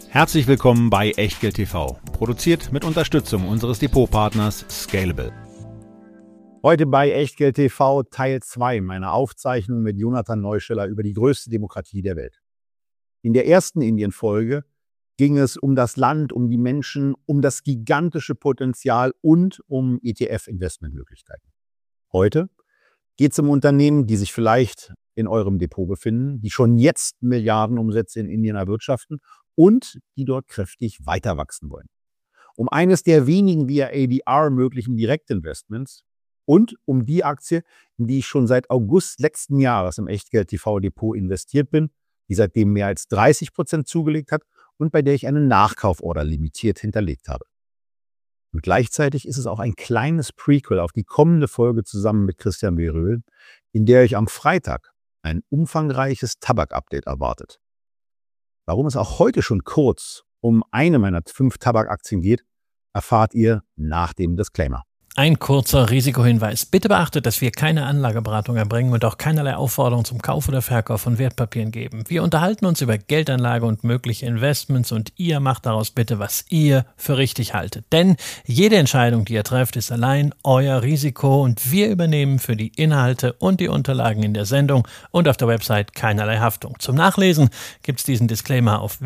Herzlich willkommen bei Echtgeld TV, produziert mit Unterstützung unseres Depotpartners Scalable. Heute bei Echtgeld TV Teil 2 meiner Aufzeichnung mit Jonathan Neuscheller über die größte Demokratie der Welt. In der ersten Indien-Folge ging es um das Land, um die Menschen, um das gigantische Potenzial und um ETF-Investmentmöglichkeiten. Heute geht es um Unternehmen, die sich vielleicht in eurem Depot befinden, die schon jetzt Milliardenumsätze in Indien erwirtschaften und die dort kräftig weiter wachsen wollen. Um eines der wenigen via ADR möglichen Direktinvestments und um die Aktie, in die ich schon seit August letzten Jahres im Echtgeld-TV-Depot investiert bin, die seitdem mehr als 30% zugelegt hat und bei der ich eine Nachkauforder limitiert hinterlegt habe. Und gleichzeitig ist es auch ein kleines Prequel auf die kommende Folge zusammen mit Christian Beröhl, in der euch am Freitag ein umfangreiches Tabak-Update erwartet. Warum es auch heute schon kurz um eine meiner 5 Tabakaktien geht, erfahrt ihr nach dem Disclaimer. Ein kurzer Risikohinweis. Bitte beachtet, dass wir keine Anlageberatung erbringen und auch keinerlei Aufforderung zum Kauf oder Verkauf von Wertpapieren geben. Wir unterhalten uns über Geldanlage und mögliche Investments und ihr macht daraus bitte, was ihr für richtig haltet. Denn jede Entscheidung, die ihr trefft, ist allein euer Risiko und wir übernehmen für die Inhalte und die Unterlagen in der Sendung und auf der Website keinerlei Haftung. Zum Nachlesen gibt's diesen Disclaimer auf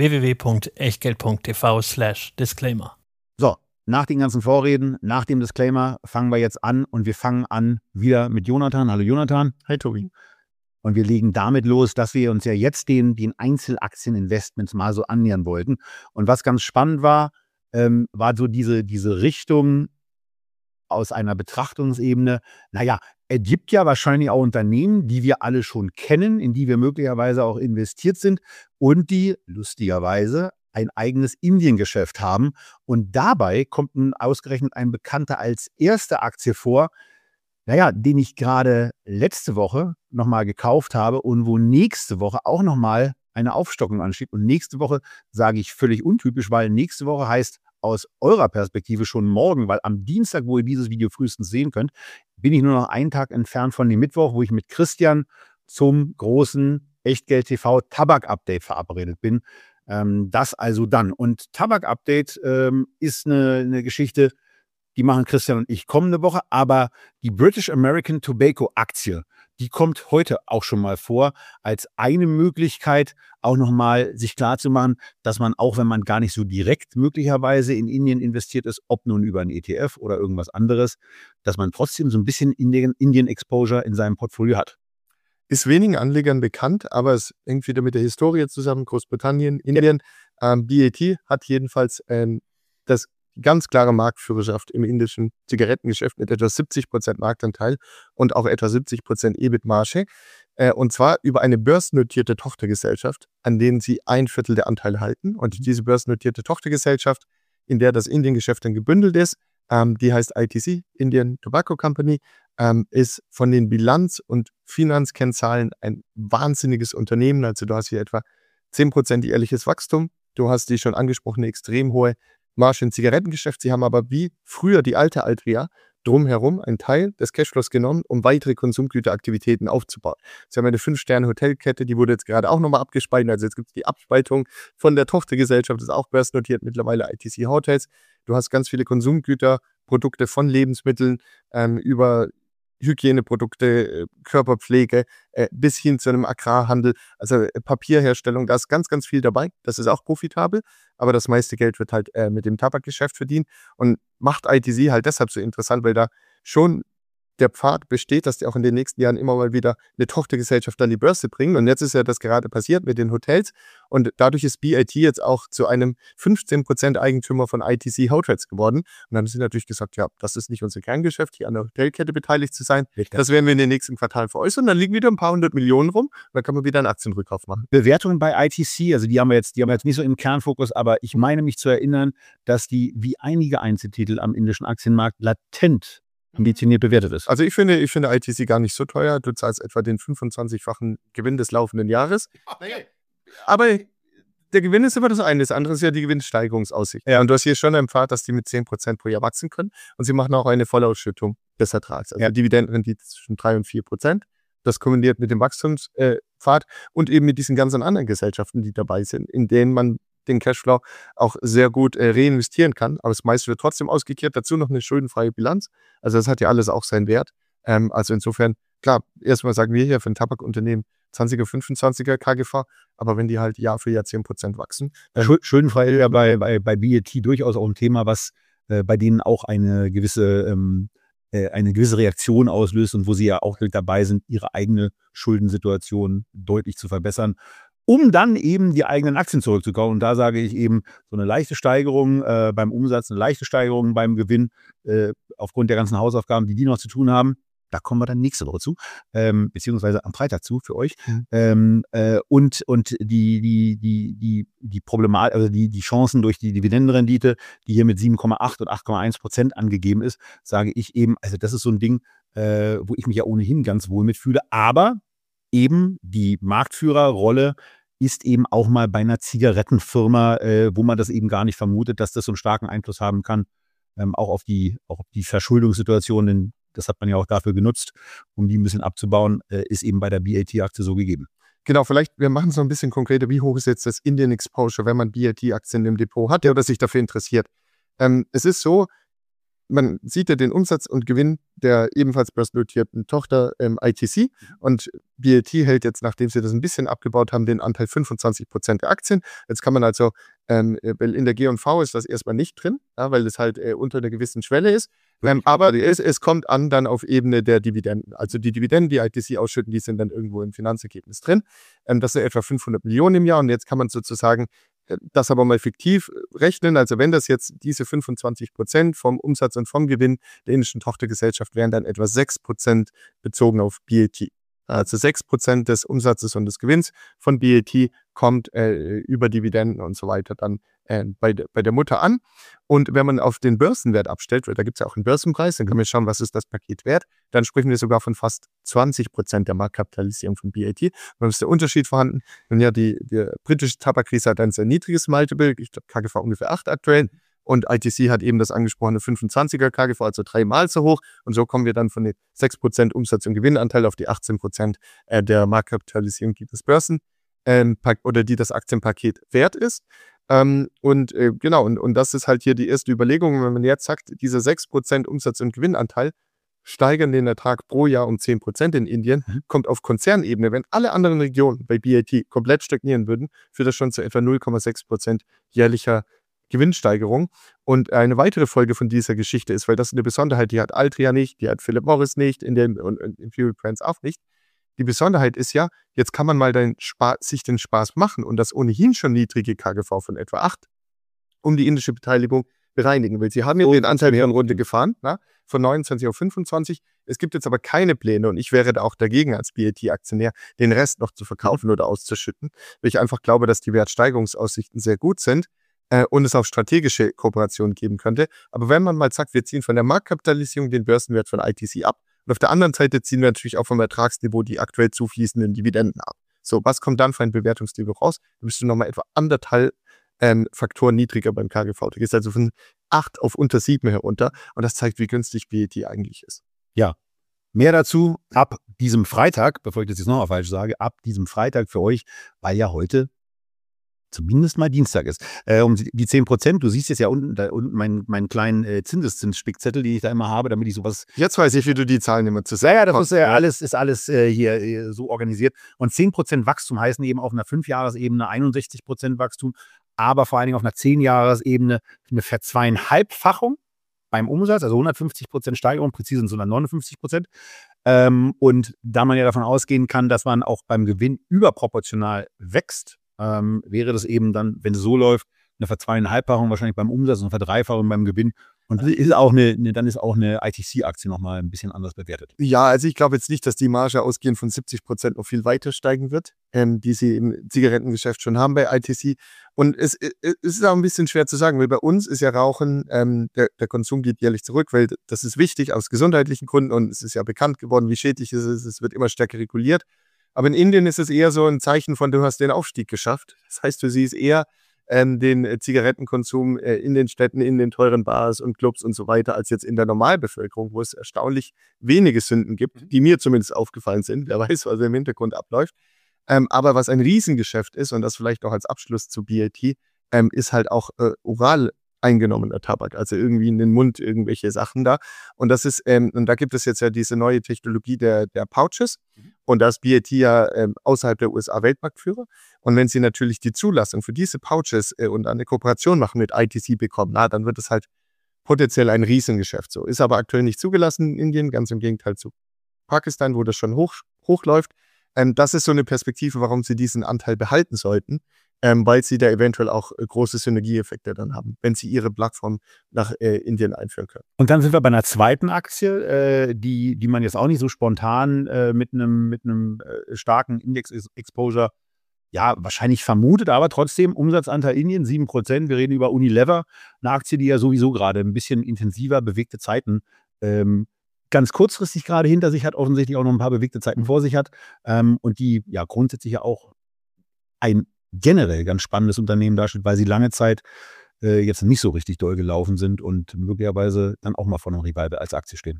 www.echtgeld.tv/disclaimer. So. Nach den ganzen Vorreden, nach dem Disclaimer fangen wir jetzt an und wir fangen an wieder mit Jonathan. Hallo Jonathan. Hi Tobi. Und wir legen damit los, dass wir uns ja jetzt den Einzelaktieninvestments mal so annähern wollten. Und was ganz spannend war, war so diese Richtung aus einer Betrachtungsebene. Naja, es gibt ja wahrscheinlich auch Unternehmen, die wir alle schon kennen, in die wir möglicherweise auch investiert sind und die lustigerweise ein eigenes Indiengeschäft haben. Und dabei kommt nun ausgerechnet ein Bekannter als erste Aktie vor, den ich gerade letzte Woche nochmal gekauft habe und wo nächste Woche auch nochmal eine Aufstockung ansteht. Und nächste Woche sage ich völlig untypisch, weil nächste Woche heißt aus eurer Perspektive schon morgen, weil am Dienstag, wo ihr dieses Video frühestens sehen könnt, bin ich nur noch einen Tag entfernt von dem Mittwoch, wo ich mit Christian zum großen Echtgeld TV Tabak-Update verabredet bin. Das also dann. Und Tabak-Update ist eine Geschichte, die machen Christian und ich kommende Woche, aber die British American Tobacco Aktie, die kommt heute auch schon mal vor, als eine Möglichkeit auch nochmal sich klarzumachen, dass man auch, wenn man gar nicht so direkt möglicherweise in Indien investiert ist, ob nun über ein ETF oder irgendwas anderes, dass man trotzdem so ein bisschen Indien-Exposure in seinem Portfolio hat. Ist wenigen Anlegern bekannt, aber es hängt wieder mit der Historie zusammen. Großbritannien, Indien. BAT hat jedenfalls das ganz klare Marktführerschaft im indischen Zigarettengeschäft mit etwa 70% Marktanteil und auch etwa 70% EBIT-Marge. Und zwar über eine börsennotierte Tochtergesellschaft, an denen sie 1/4 der Anteile halten. Und diese börsennotierte Tochtergesellschaft, in der das Indiengeschäft dann gebündelt ist, die heißt ITC, Indian Tobacco Company, ist von den Bilanz- und Finanzkennzahlen ein wahnsinniges Unternehmen. Also du hast hier etwa 10% jährliches Wachstum. Du hast die schon angesprochene extrem hohe Marge im Zigarettengeschäft. Sie haben aber wie früher die alte Altria drumherum einen Teil des Cashflows genommen, um weitere Konsumgüteraktivitäten aufzubauen. Sie haben eine 5-Sterne-Hotelkette, die wurde jetzt gerade auch nochmal abgespalten. Also jetzt gibt es die Abspaltung von der Tochtergesellschaft, das ist auch börsennotiert mittlerweile, ITC Hotels. Du hast ganz viele Konsumgüterprodukte von Lebensmitteln über Hygieneprodukte, Körperpflege, bis hin zu einem Agrarhandel, also Papierherstellung, da ist ganz, ganz viel dabei. Das ist auch profitabel, aber das meiste Geld wird halt mit dem Tabakgeschäft verdient und macht ITC halt deshalb so interessant, weil da schon der Pfad besteht, dass die auch in den nächsten Jahren immer mal wieder eine Tochtergesellschaft an die Börse bringen. Und jetzt ist ja das gerade passiert mit den Hotels. Und dadurch ist BAT jetzt auch zu einem 15% Eigentümer von ITC Hotels geworden. Und dann haben sie natürlich gesagt, ja, das ist nicht unser Kerngeschäft, hier an der Hotelkette beteiligt zu sein. Richtig. Das werden wir in den nächsten Quartalen veräußern. Und dann liegen wieder ein paar 100 Millionen rum. Und dann kann man wieder einen Aktienrückkauf machen. Bewertungen bei ITC, also die haben wir jetzt nicht so im Kernfokus, aber ich meine mich zu erinnern, dass die wie einige Einzeltitel am indischen Aktienmarkt latent ambitioniert bewertet ist. Also ich finde ITC gar nicht so teuer. Du zahlst etwa den 25-fachen Gewinn des laufenden Jahres. Okay. Aber der Gewinn ist immer das eine. Das andere ist ja die Gewinnsteigerungsaussicht. Ja, und du hast hier schon einen Pfad, dass die mit 10% pro Jahr wachsen können. Und sie machen auch eine Vollausschüttung des Ertrags. Also Dividendenrendite zwischen 3 und 4%. Das kombiniert mit dem Wachstumspfad und eben mit diesen ganzen anderen Gesellschaften, die dabei sind, in denen man den Cashflow auch sehr gut reinvestieren kann. Aber das meiste wird trotzdem ausgekehrt. Dazu noch eine schuldenfreie Bilanz. Also das hat ja alles auch seinen Wert. Also insofern, klar, erstmal sagen wir hier für ein Tabakunternehmen 20er, 25er KGV, aber wenn die halt Jahr für Jahr 10% wachsen. Schuldenfrei ist ja bei BAT durchaus auch ein Thema, was bei denen auch eine gewisse Reaktion auslöst und wo sie ja auch dabei sind, ihre eigene Schuldensituation deutlich zu verbessern, um dann eben die eigenen Aktien zurückzukaufen. Und da sage ich eben, so eine leichte Steigerung beim Umsatz, eine leichte Steigerung beim Gewinn, aufgrund der ganzen Hausaufgaben, die noch zu tun haben. Da kommen wir dann nächste Woche zu, beziehungsweise am Freitag zu für euch. Und die Problematik, also die Chancen durch die Dividendenrendite, die hier mit 7,8 und 8,1% angegeben ist, sage ich eben, also das ist so ein Ding, wo ich mich ja ohnehin ganz wohl mitfühle. Aber eben die Marktführerrolle ist eben auch mal bei einer Zigarettenfirma, wo man das eben gar nicht vermutet, dass das so einen starken Einfluss haben kann, auch auf die Verschuldungssituation, denn das hat man ja auch dafür genutzt, um die ein bisschen abzubauen, ist eben bei der BAT-Aktie so gegeben. Genau, vielleicht, wir machen es noch ein bisschen konkreter. Wie hoch ist jetzt das Indian Exposure, wenn man BAT-Aktien im Depot hat oder sich dafür interessiert? Es ist so, man sieht ja den Umsatz und Gewinn der ebenfalls börsennotierten Tochter ITC und BAT hält jetzt, nachdem sie das ein bisschen abgebaut haben, den Anteil 25% der Aktien. Jetzt kann man also, weil in der G&V ist das erstmal nicht drin, ja, weil es halt unter einer gewissen Schwelle ist. Aber es kommt an dann auf Ebene der Dividenden. Also die Dividenden, die ITC ausschütten, die sind dann irgendwo im Finanzergebnis drin. Das sind etwa 500 Millionen im Jahr und jetzt kann man sozusagen das aber mal fiktiv rechnen. Also wenn das jetzt diese 25% vom Umsatz und vom Gewinn der indischen Tochtergesellschaft wären, dann etwa 6% bezogen auf BAT. Also 6% des Umsatzes und des Gewinns von BAT kommt über Dividenden und so weiter dann bei der Mutter an. Und wenn man auf den Börsenwert abstellt, weil da gibt es ja auch einen Börsenpreis, dann können wir schauen, was ist das Paket wert, dann sprechen wir sogar von fast 20% der Marktkapitalisierung von BAT. Dann ist der Unterschied vorhanden. Und ja, die britische Tabakriese hat ein sehr niedriges Multiple, ich glaube KGV ungefähr 8 aktuell. Und ITC hat eben das angesprochene 25er KGV, also 3-mal so hoch. Und so kommen wir dann von den 6% Umsatz- und Gewinnanteil auf die 18% der Marktkapitalisierung, die das oder die das Aktienpaket wert ist. Genau, und das ist halt hier die erste Überlegung, wenn man jetzt sagt, diese 6% Umsatz- und Gewinnanteil steigern den Ertrag pro Jahr um 10% in Indien, kommt auf Konzernebene, wenn alle anderen Regionen bei BAT komplett stagnieren würden, führt das schon zu etwa 0,6% jährlicher Gewinnsteigerung. Und eine weitere Folge von dieser Geschichte ist, weil das eine Besonderheit, die hat Altria nicht, die hat Philip Morris nicht, und Imperial Brands auch nicht. Die Besonderheit ist ja, jetzt kann man mal sich den Spaß machen und das ohnehin schon niedrige KGV von etwa 8 um die indische Beteiligung bereinigen. Weil sie haben ja den Anteil in Runde gefahren, von 29 auf 25. Es gibt jetzt aber keine Pläne und ich wäre da auch dagegen als BAT-Aktionär, den Rest noch zu verkaufen oder auszuschütten, weil ich einfach glaube, dass die Wertsteigerungsaussichten sehr gut sind und es auch strategische Kooperationen geben könnte. Aber wenn man mal sagt, wir ziehen von der Marktkapitalisierung den Börsenwert von ITC ab, und auf der anderen Seite ziehen wir natürlich auch vom Ertragsniveau die aktuell zufließenden Dividenden ab. So, was kommt dann für ein Bewertungsniveau raus? Da bist du nochmal etwa 1,5 Faktoren niedriger beim KGV. Du gehst also von 8 auf unter 7 herunter. Und das zeigt, wie günstig BAT eigentlich ist. Ja, mehr dazu ab diesem Freitag, bevor ich das jetzt nochmal falsch sage, ab diesem Freitag für euch, weil ja heute zumindest mal Dienstag ist. Um die 10%, du siehst jetzt ja unten meinen kleinen Zinseszinsspickzettel, den ich da immer habe, damit ich sowas... Jetzt weiß ich, wie du die Zahlen immer zusammen... Ja, das ist alles hier so organisiert. Und 10% Wachstum heißen eben auf einer 5-Jahres-Ebene 61% Wachstum, aber vor allen Dingen auf einer 10-Jahres-Ebene eine Verzweieinhalbfachung beim Umsatz, also 150% Steigerung, präzise sind es 159%. Und da man ja davon ausgehen kann, dass man auch beim Gewinn überproportional wächst, wäre das eben dann, wenn es so läuft, eine Verzweieinhalbfachung wahrscheinlich beim Umsatz und eine Verdreifachung beim Gewinn. Und dann ist auch eine ITC-Aktie nochmal ein bisschen anders bewertet. Ja, also ich glaube jetzt nicht, dass die Marge ausgehend von 70% noch viel weiter steigen wird, die sie im Zigarettengeschäft schon haben bei ITC. Und es ist auch ein bisschen schwer zu sagen, weil bei uns ist ja Rauchen, der Konsum geht jährlich zurück, weil das ist wichtig aus gesundheitlichen Gründen und es ist ja bekannt geworden, wie schädlich es ist. Es wird immer stärker reguliert. Aber in Indien ist es eher so ein Zeichen von, du hast den Aufstieg geschafft. Das heißt, für sie ist eher den Zigarettenkonsum in den Städten, in den teuren Bars und Clubs und so weiter, als jetzt in der Normalbevölkerung, wo es erstaunlich wenige Sünden gibt, die mir zumindest aufgefallen sind. Wer weiß, was im Hintergrund abläuft. Aber was ein Riesengeschäft ist, und das vielleicht noch als Abschluss zu BAT, ist halt auch oral eingenommener Tabak, also irgendwie in den Mund irgendwelche Sachen da. Und das ist, und da gibt es jetzt ja diese neue Technologie der Pouches. Und da ist BAT ja außerhalb der USA Weltmarktführer. Und wenn sie natürlich die Zulassung für diese Pouches und eine Kooperation machen mit ITC bekommen, dann wird es halt potenziell ein Riesengeschäft. So ist aber aktuell nicht zugelassen in Indien, ganz im Gegenteil zu Pakistan, wo das schon hochläuft. Das ist so eine Perspektive, warum sie diesen Anteil behalten sollten, weil sie da eventuell auch große Synergieeffekte dann haben, wenn sie ihre Plattform nach Indien einführen können. Und dann sind wir bei einer zweiten Aktie, die man jetzt auch nicht so spontan mit einem starken Index-Exposure wahrscheinlich vermutet, aber trotzdem Umsatzanteil Indien 7%. Wir reden über Unilever, eine Aktie, die ja sowieso gerade ein bisschen intensiver bewegte Zeiten ganz kurzfristig gerade hinter sich hat, offensichtlich auch noch ein paar bewegte Zeiten vor sich hat und die ja grundsätzlich ja auch ein generell ganz spannendes Unternehmen darstellt, weil sie lange Zeit jetzt nicht so richtig doll gelaufen sind und möglicherweise dann auch mal vor einem Revival als Aktie stehen.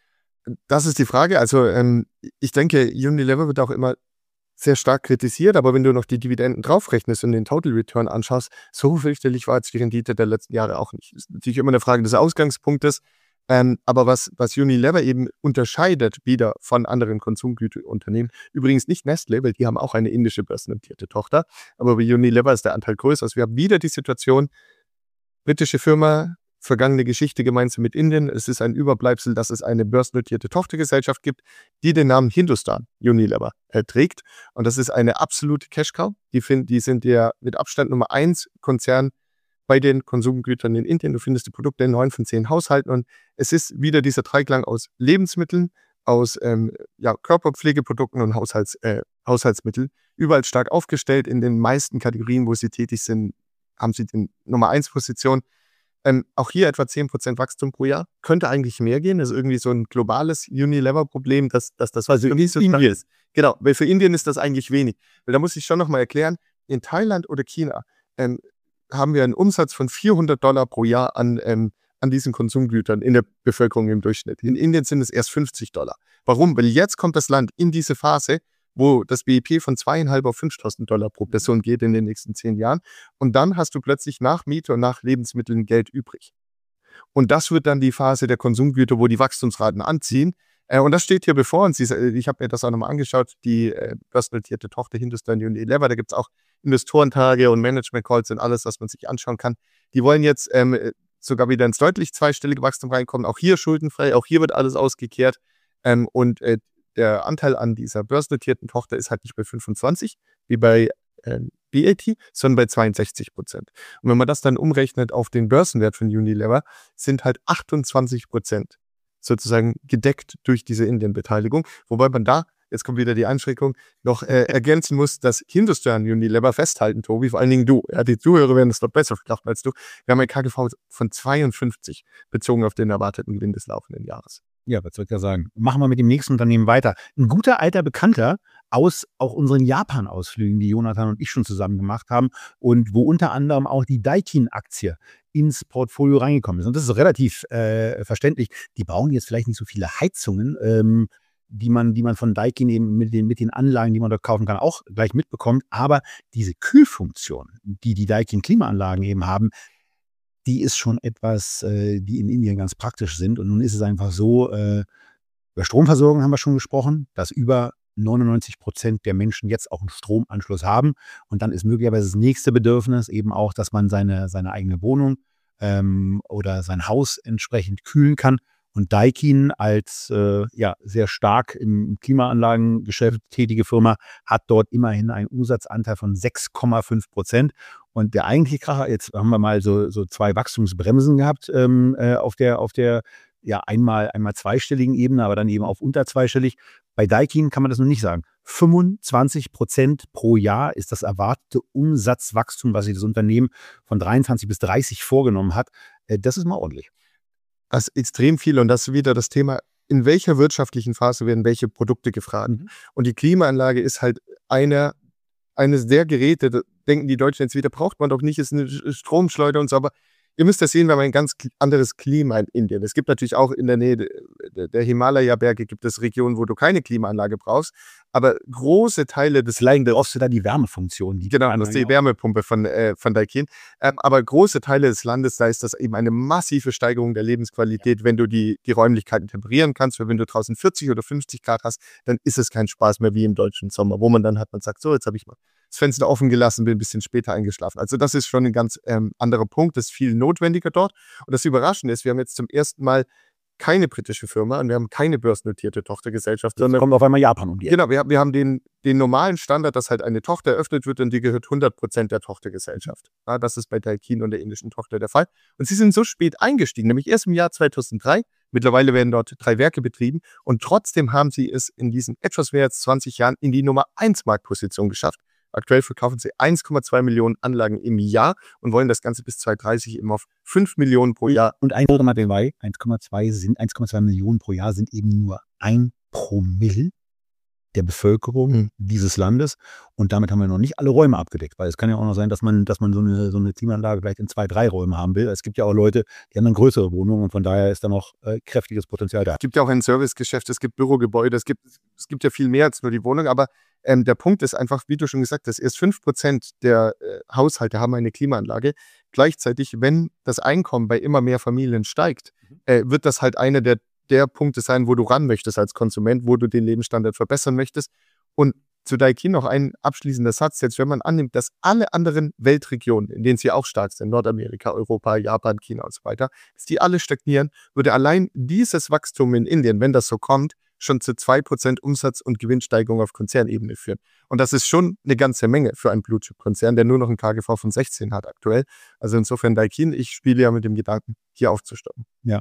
Das ist die Frage. Also ich denke, Unilever wird auch immer sehr stark kritisiert, aber wenn du noch die Dividenden draufrechnest und den Total Return anschaust, so fürchterlich war jetzt die Rendite der letzten Jahre auch nicht. Das ist natürlich immer eine Frage des Ausgangspunktes. Aber was Unilever eben unterscheidet wieder von anderen Konsumgüterunternehmen, übrigens nicht Nestlé, weil die haben auch eine indische börsennotierte Tochter, aber bei Unilever ist der Anteil größer. Also wir haben wieder die Situation, britische Firma, vergangene Geschichte gemeinsam mit Indien. Es ist ein Überbleibsel, dass es eine börsennotierte Tochtergesellschaft gibt, die den Namen Hindustan Unilever trägt. Und das ist eine absolute Cash-Cow. Die sind ja mit Abstand Nummer 1 Konzern bei den Konsumgütern in Indien. Du findest die Produkte in 9 von 10 Haushalten und es ist wieder dieser Dreiklang aus Lebensmitteln, aus Körperpflegeprodukten und Haushaltsmitteln. Überall stark aufgestellt. In den meisten Kategorien, wo sie tätig sind, haben sie die Nummer 1 Position. Auch hier etwa 10% Wachstum pro Jahr. Könnte eigentlich mehr gehen. Das ist irgendwie so ein globales Unilever-Problem, dass das also nicht so stark ist. Genau, weil für Indien ist das eigentlich wenig. Weil da muss ich schon nochmal erklären, in Thailand oder China haben wir einen Umsatz von $400 pro Jahr an diesen Konsumgütern in der Bevölkerung im Durchschnitt. In Indien sind es erst $50. Warum? Weil jetzt kommt das Land in diese Phase, wo das BIP von 2.500 auf $5.000 pro Person geht in den nächsten 10 Jahren. Und dann hast du plötzlich nach Miete und nach Lebensmitteln Geld übrig. Und das wird dann die Phase der Konsumgüter, wo die Wachstumsraten anziehen. Und das steht hier bevor uns. Ich habe mir das auch nochmal angeschaut, die börsennotierte Tochter Hindustan Unilever, da gibt es auch Investorentage und Management-Calls und alles, was man sich anschauen kann. Die wollen jetzt sogar wieder ins deutlich zweistellige Wachstum reinkommen. Auch hier schuldenfrei, auch hier wird alles ausgekehrt. Und der Anteil an dieser börsennotierten Tochter ist halt nicht bei 25, wie bei BAT, sondern bei 62%. Und wenn man das dann umrechnet auf den Börsenwert von Unilever, sind halt 28% sozusagen gedeckt durch diese Indien-Beteiligung. Wobei man da, jetzt kommt wieder die Einschränkung, noch ergänzen muss, dass Hindustan Unilever festhalten, Tobi, vor allen Dingen du. Ja, die Zuhörer werden es dort besser verkraften als du. Wir haben ein KGV von 52 bezogen auf den erwarteten Gewinn des laufenden Jahres. Ja, was soll ich da sagen? Machen wir mit dem nächsten Unternehmen weiter. Ein guter alter Bekannter aus auch unseren Japan-Ausflügen, die Jonathan und ich schon zusammen gemacht haben und wo unter anderem auch die Daikin-Aktie ins Portfolio reingekommen ist. Und das ist relativ verständlich. Die brauchen jetzt vielleicht nicht so viele Heizungen, die man von Daikin eben mit den Anlagen, die man dort kaufen kann, auch gleich mitbekommt. Aber diese Kühlfunktion, die Daikin-Klimaanlagen eben haben, die ist schon etwas, die in Indien ganz praktisch sind. Und nun ist es einfach so, über Stromversorgung haben wir schon gesprochen, dass über 99% der Menschen jetzt auch einen Stromanschluss haben. Und dann ist möglicherweise das nächste Bedürfnis eben auch, dass man seine eigene Wohnung oder sein Haus entsprechend kühlen kann. Und Daikin als sehr stark im Klimaanlagengeschäft tätige Firma hat dort immerhin einen Umsatzanteil von 6,5%. Und der eigentliche Kracher, jetzt haben wir mal so 2 Wachstumsbremsen gehabt auf der einmal zweistelligen Ebene, aber dann eben auf unter zweistellig. Bei Daikin kann man das noch nicht sagen. 25% pro Jahr ist das erwartete Umsatzwachstum, was sich das Unternehmen von 23 bis 30 vorgenommen hat. Das ist mal ordentlich. Das ist extrem viel und das ist wieder das Thema, in welcher wirtschaftlichen Phase werden welche Produkte gefragt. Und die Klimaanlage ist halt eines der Geräte, da denken die Deutschen jetzt wieder, braucht man doch nicht, ist eine Stromschleuder und so, aber ihr müsst das sehen, wir haben ein ganz anderes Klima in Indien. Es gibt natürlich auch in der Nähe der Himalaya-Berge gibt es Regionen, wo du keine Klimaanlage brauchst. Aber große Teile des Vielleicht brauchst du da die Wärmefunktion. Genau, das ist die Wärmepumpe von Daikin. Aber große Teile des Landes, da ist das eben eine massive Steigerung der Lebensqualität, wenn du die Räumlichkeiten temperieren kannst. Weil wenn du draußen 40 oder 50 Grad hast, dann ist es kein Spaß mehr wie im deutschen Sommer, wo man dann hat, man sagt, so, jetzt habe ich mal das Fenster offen gelassen, bin ein bisschen später eingeschlafen. Also das ist schon ein ganz anderer Punkt, das ist viel notwendiger dort. Und das Überraschende ist, wir haben jetzt zum ersten Mal keine britische Firma und wir haben keine börsennotierte Tochtergesellschaft. Sondern kommt auf einmal Japan um die Ecke. Genau, wir haben den normalen Standard, dass halt eine Tochter eröffnet wird und die gehört 100% der Tochtergesellschaft. Ja, das ist bei Daikin und der indischen Tochter der Fall. Und sie sind so spät eingestiegen, nämlich erst im Jahr 2003. Mittlerweile werden dort 3 Werke betrieben und trotzdem haben sie es in diesen etwas mehr als 20 Jahren in die Nummer 1 Marktposition geschafft. Aktuell verkaufen sie 1,2 Millionen Anlagen im Jahr und wollen das Ganze bis 2030 eben auf 5 Millionen pro Jahr. Und 1,2 Millionen pro Jahr sind eben nur 1 Promille der Bevölkerung dieses Landes. Und damit haben wir noch nicht alle Räume abgedeckt. Weil es kann ja auch noch sein, dass man so eine Klimaanlage vielleicht in 2, 3 Räumen haben will. Es gibt ja auch Leute, die haben dann größere Wohnungen und von daher ist da noch kräftiges Potenzial da. Es gibt ja auch ein Servicegeschäft, es gibt Bürogebäude, es gibt ja viel mehr als nur die Wohnung, aber der Punkt ist einfach, wie du schon gesagt hast, erst 5% der Haushalte haben eine Klimaanlage. Gleichzeitig, wenn das Einkommen bei immer mehr Familien steigt, wird das halt einer der Punkte sein, wo du ran möchtest als Konsument, wo du den Lebensstandard verbessern möchtest. Und zu Daikin noch ein abschließender Satz, jetzt wenn man annimmt, dass alle anderen Weltregionen, in denen sie auch stark sind, Nordamerika, Europa, Japan, China und so weiter, dass die alle stagnieren, würde allein dieses Wachstum in Indien, wenn das so kommt, schon zu 2% Umsatz- und Gewinnsteigerung auf Konzernebene führen. Und das ist schon eine ganze Menge für einen Blue-Chip-Konzern, der nur noch ein KGV von 16 hat aktuell. Also insofern Daikin, ich spiele ja mit dem Gedanken, hier aufzustocken. Ja.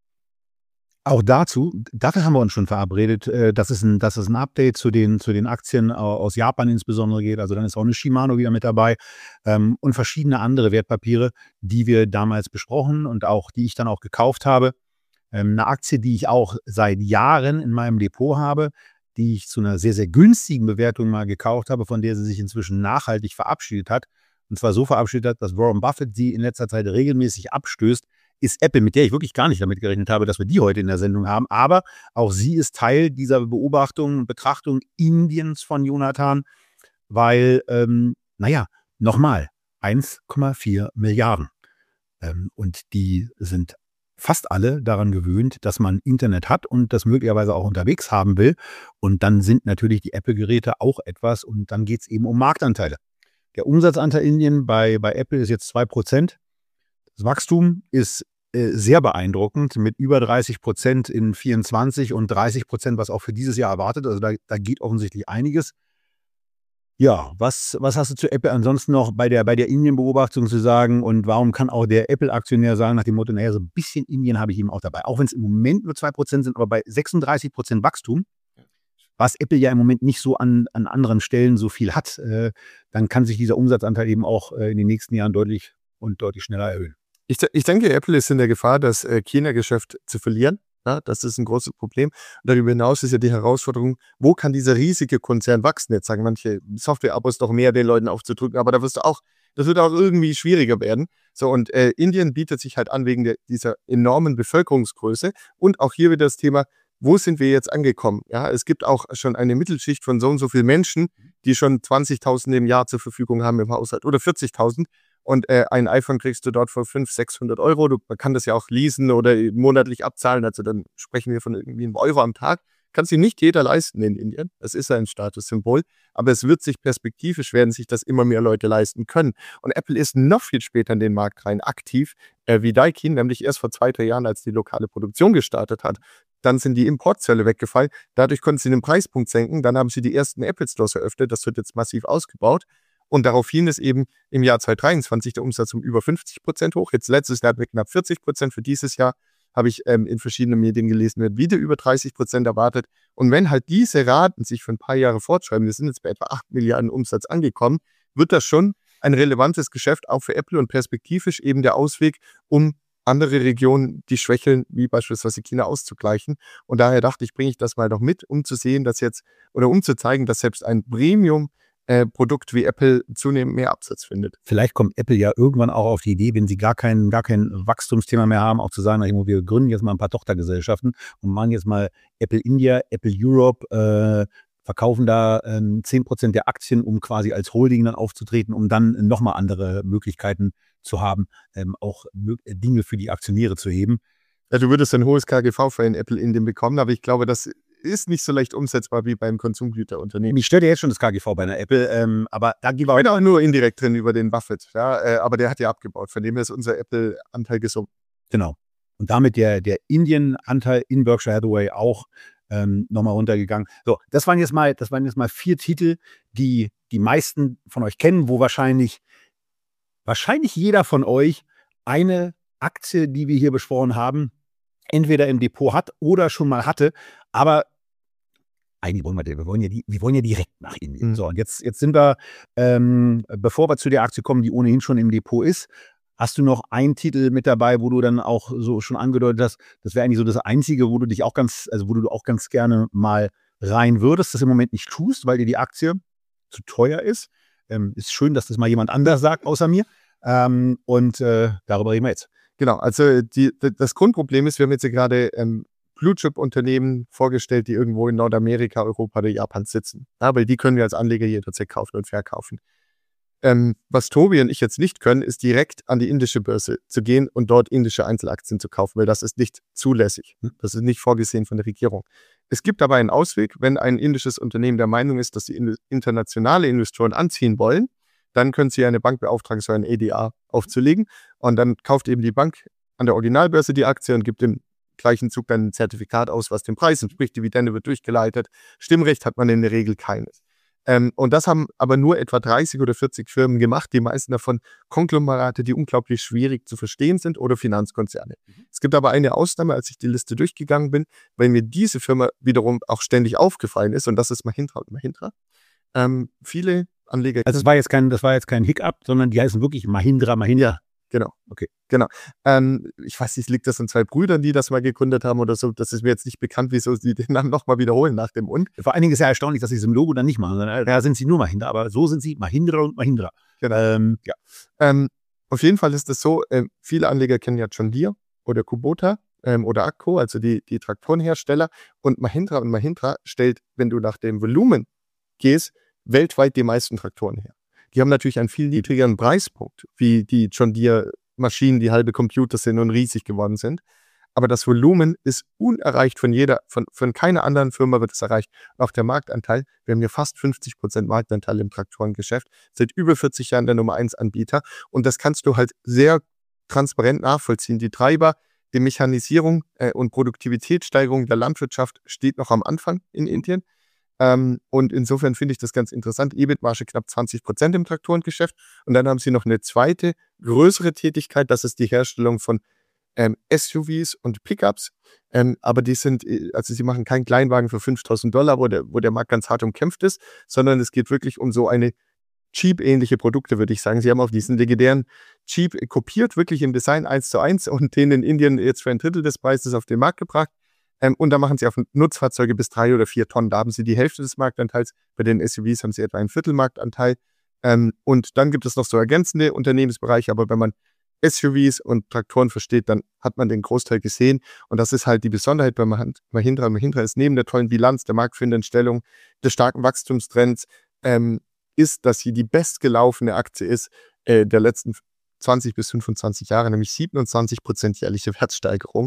Auch dafür haben wir uns schon verabredet, dass es ein Update zu den Aktien aus Japan insbesondere geht. Also dann ist auch eine Shimano wieder mit dabei und verschiedene andere Wertpapiere, die wir damals besprochen und auch die ich dann auch gekauft habe. Eine Aktie, die ich auch seit Jahren in meinem Depot habe, die ich zu einer sehr, sehr günstigen Bewertung mal gekauft habe, von der sie sich inzwischen nachhaltig verabschiedet hat. Und zwar so verabschiedet hat, dass Warren Buffett sie in letzter Zeit regelmäßig abstößt, ist Apple, mit der ich wirklich gar nicht damit gerechnet habe, dass wir die heute in der Sendung haben. Aber auch sie ist Teil dieser Beobachtung und Betrachtung Indiens von Jonathan, weil, nochmal, 1,4 Milliarden. Und die sind fast alle daran gewöhnt, dass man Internet hat und das möglicherweise auch unterwegs haben will. Und dann sind natürlich die Apple-Geräte auch etwas und dann geht es eben um Marktanteile. Der Umsatzanteil Indien bei Apple ist jetzt 2%. Das Wachstum ist sehr beeindruckend mit über 30% in 24 und 30%, was auch für dieses Jahr erwartet. Also da geht offensichtlich einiges. Ja, was hast du zu Apple ansonsten noch bei der Indien-Beobachtung zu sagen und warum kann auch der Apple-Aktionär sagen nach dem Motto, naja, so ein bisschen Indien habe ich eben auch dabei. Auch wenn es im Moment nur 2% sind, aber bei 36% Wachstum, was Apple ja im Moment nicht so an anderen Stellen so viel hat, dann kann sich dieser Umsatzanteil eben auch in den nächsten Jahren deutlich schneller erhöhen. Ich denke, Apple ist in der Gefahr, das China-Geschäft zu verlieren. Ja, das ist ein großes Problem. Und darüber hinaus ist ja die Herausforderung, wo kann dieser riesige Konzern wachsen? Jetzt sagen manche, Software-Abos doch mehr den Leuten aufzudrücken, aber das wird auch irgendwie schwieriger werden. So, und Indien bietet sich halt an wegen dieser enormen Bevölkerungsgröße. Und auch hier wieder das Thema, wo sind wir jetzt angekommen? Ja, es gibt auch schon eine Mittelschicht von so und so vielen Menschen, die schon 20.000 im Jahr zur Verfügung haben im Haushalt oder 40.000. Und ein iPhone kriegst du dort für 500, 600 Euro. Man kann das ja auch leasen oder monatlich abzahlen. Also dann sprechen wir von irgendwie einem Euro am Tag. Kann sich nicht jeder leisten in Indien. Das ist ein Statussymbol. Aber es wird sich perspektivisch werden sich das immer mehr Leute leisten können. Und Apple ist noch viel später in den Markt rein aktiv wie Daikin, nämlich erst vor 2-3 Jahren, als die lokale Produktion gestartet hat. Dann sind die Importzölle weggefallen. Dadurch konnten sie den Preispunkt senken. Dann haben sie die ersten Apple Stores eröffnet. Das wird jetzt massiv ausgebaut. Und daraufhin ist eben im Jahr 2023 der Umsatz um über 50% hoch. Jetzt letztes Jahr hatten wir knapp 40%. Für dieses Jahr habe ich in verschiedenen Medien gelesen, wird wieder über 30% erwartet. Und wenn halt diese Raten sich für ein paar Jahre fortschreiben, wir sind jetzt bei etwa 8 Milliarden Umsatz angekommen, wird das schon ein relevantes Geschäft auch für Apple und perspektivisch eben der Ausweg, um andere Regionen, die schwächeln, wie beispielsweise China, auszugleichen. Und daher dachte ich, bringe ich das mal noch mit, um zu sehen, dass jetzt, oder um zu zeigen, dass selbst ein Premium Produkt wie Apple zunehmend mehr Absatz findet. Vielleicht kommt Apple ja irgendwann auch auf die Idee, wenn sie gar kein Wachstumsthema mehr haben, auch zu sagen, wir gründen jetzt mal ein paar Tochtergesellschaften und machen jetzt mal Apple India, Apple Europe, verkaufen da 10% der Aktien, um quasi als Holding dann aufzutreten, um dann nochmal andere Möglichkeiten zu haben, auch Dinge für die Aktionäre zu heben. Ja, du würdest ein hohes KGV für ein Apple Indien bekommen, aber ich glaube, das ist nicht so leicht umsetzbar wie beim Konsumgüterunternehmen. Mich stört ja jetzt schon das KGV bei einer Apple, aber da gehen wir auch nur indirekt drin über den Buffett, ja, aber der hat ja abgebaut, von dem her ist unser Apple-Anteil gesunken. Genau. Und damit der Indien-Anteil in Berkshire Hathaway auch nochmal runtergegangen. So, das waren jetzt mal 4 Titel, die die meisten von euch kennen, wo wahrscheinlich jeder von euch eine Aktie, die wir hier besprochen haben, entweder im Depot hat oder schon mal hatte, aber eigentlich wir wollen ja direkt nach Indien. Mhm. So, und jetzt sind wir, bevor wir zu der Aktie kommen, die ohnehin schon im Depot ist, hast du noch einen Titel mit dabei, wo du dann auch so schon angedeutet hast, das wäre eigentlich so das Einzige, wo du auch ganz gerne mal rein würdest, das im Moment nicht tust, weil dir die Aktie zu teuer ist. Ist schön, dass das mal jemand anders sagt, außer mir. Darüber reden wir jetzt. Genau, also das Grundproblem ist, wir haben jetzt gerade Blue-Chip-Unternehmen vorgestellt, die irgendwo in Nordamerika, Europa oder Japan sitzen. Ja, weil die können wir als Anleger jederzeit kaufen und verkaufen. Was Tobi und ich jetzt nicht können, ist direkt an die indische Börse zu gehen und dort indische Einzelaktien zu kaufen, weil das ist nicht zulässig. Das ist nicht vorgesehen von der Regierung. Es gibt aber einen Ausweg, wenn ein indisches Unternehmen der Meinung ist, dass sie internationale Investoren anziehen wollen, dann können sie eine Bank beauftragen, so ein ADR aufzulegen und dann kauft eben die Bank an der Originalbörse die Aktie und gibt im gleichen Zug dann ein Zertifikat aus, was dem Preis entspricht, Dividende wird durchgeleitet. Stimmrecht hat man in der Regel keines. Und das haben aber nur etwa 30 oder 40 Firmen gemacht, die meisten davon Konglomerate, die unglaublich schwierig zu verstehen sind oder Finanzkonzerne. Es gibt aber eine Ausnahme, als ich die Liste durchgegangen bin, weil mir diese Firma wiederum auch ständig aufgefallen ist und das ist Mahindra & Mahindra. Viele Anleger... Also das war jetzt kein Hiccup, sondern die heißen wirklich Mahindra & Mahindra. Genau, okay, genau. Ich weiß nicht, liegt das an 2 Brüdern, die das mal gegründet haben oder so? Das ist mir jetzt nicht bekannt, wieso sie den Namen nochmal wiederholen nach dem Und. Vor allen Dingen ist ja erstaunlich, dass sie es im Logo dann nicht machen. Da sind sie nur Mahindra, aber so sind sie Mahindra & Mahindra. Genau. Auf jeden Fall ist es so, viele Anleger kennen ja John Deere oder Kubota oder AGCO, also die Traktorenhersteller. Und Mahindra & Mahindra stellt, wenn du nach dem Volumen gehst, weltweit die meisten Traktoren her. Die haben natürlich einen viel niedrigeren Preispunkt, wie die John Deere Maschinen, die halbe Computer sind und riesig geworden sind. Aber das Volumen ist unerreicht von keiner anderen Firma wird es erreicht. Auch der Marktanteil, wir haben hier fast 50% Marktanteil im Traktorengeschäft, seit über 40 Jahren der Nummer 1 Anbieter. Und das kannst du halt sehr transparent nachvollziehen. Die Treiber, die Mechanisierung und Produktivitätssteigerung der Landwirtschaft steht noch am Anfang in Indien. Und insofern finde ich das ganz interessant. EBIT-Marge knapp 20% im Traktorengeschäft. Und dann haben sie noch eine zweite, größere Tätigkeit. Das ist die Herstellung von SUVs und Pickups. Aber sie machen keinen Kleinwagen für $5.000, wo der Markt ganz hart umkämpft ist, sondern es geht wirklich um so eine Jeep-ähnliche Produkte, würde ich sagen. Sie haben auf diesen legendären Jeep kopiert, wirklich im Design 1:1 und den in Indien jetzt für 1/3 des Preises auf den Markt gebracht. Und da machen sie auf Nutzfahrzeuge bis 3 oder 4 Tonnen. Da haben sie die Hälfte des Marktanteils. Bei den SUVs haben sie etwa 1/4 Marktanteil. Und dann gibt es noch so ergänzende Unternehmensbereiche. Aber wenn man SUVs und Traktoren versteht, dann hat man den Großteil gesehen. Und das ist halt die Besonderheit bei Mahindra. Mahindra ist neben der tollen Bilanz, der marktführenden Stellung, des starken Wachstumstrends, ist, dass sie die bestgelaufene Aktie ist der letzten 20 bis 25 Jahre, nämlich 27% jährliche Wertsteigerung.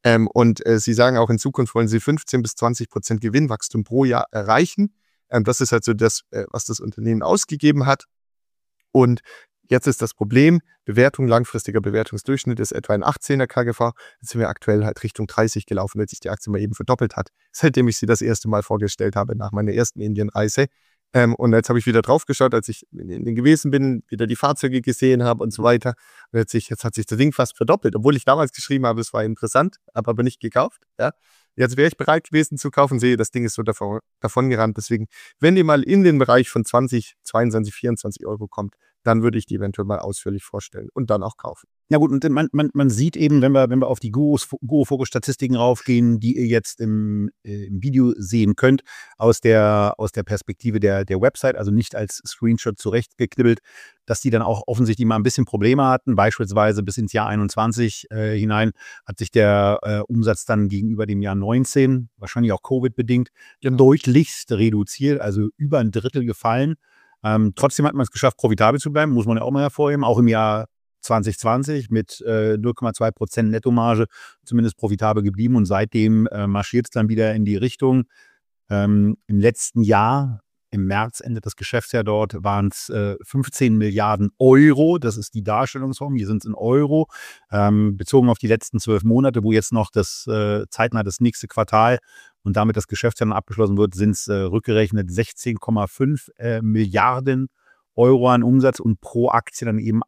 Sie sagen auch, in Zukunft wollen sie 15 bis 20% Gewinnwachstum pro Jahr erreichen. Das ist halt so das, was das Unternehmen ausgegeben hat. Und jetzt ist das Problem, langfristiger Bewertungsdurchschnitt ist etwa ein 18er KGV. Jetzt sind wir aktuell halt Richtung 30 gelaufen, weil sich die Aktie mal eben verdoppelt hat, seitdem ich sie das erste Mal vorgestellt habe, nach meiner ersten Indienreise. Und jetzt habe ich wieder drauf geschaut, als ich in Indien gewesen bin, wieder die Fahrzeuge gesehen habe und so weiter. Und jetzt hat sich das Ding fast verdoppelt, obwohl ich damals geschrieben habe, es war interessant, habe aber nicht gekauft. Ja. Jetzt wäre ich bereit gewesen zu kaufen, sehe, das Ding ist so davon gerannt. Deswegen, wenn ihr mal in den Bereich von 20, 22, 24 Euro kommt, dann würde ich die eventuell mal ausführlich vorstellen und dann auch kaufen. Ja gut, und man sieht eben, wenn wir auf die Guru-Fokus-Statistiken raufgehen, die ihr jetzt im Video sehen könnt, aus der Perspektive der Website, also nicht als Screenshot zurechtgeknibbelt, dass die dann auch offensichtlich mal ein bisschen Probleme hatten. Beispielsweise bis ins Jahr 21 hinein hat sich der Umsatz dann gegenüber dem Jahr 19, wahrscheinlich auch Covid-bedingt, deutlichst reduziert, also über ein Drittel gefallen. Trotzdem hat man es geschafft, profitabel zu bleiben, muss man ja auch mal hervorheben, auch im Jahr 2020 mit 0,2% Nettomarge zumindest profitabel geblieben und seitdem marschiert es dann wieder in die Richtung. Im letzten Jahr, im März endet das Geschäftsjahr dort, waren es 15 Milliarden Euro. Das ist die Darstellungsform. Hier sind es in Euro. Bezogen auf die letzten 12 Monate, wo jetzt noch zeitnah das nächste Quartal und damit das Geschäftsjahr dann abgeschlossen wird, sind es rückgerechnet 16,5 Milliarden Euro an Umsatz und pro Aktie dann eben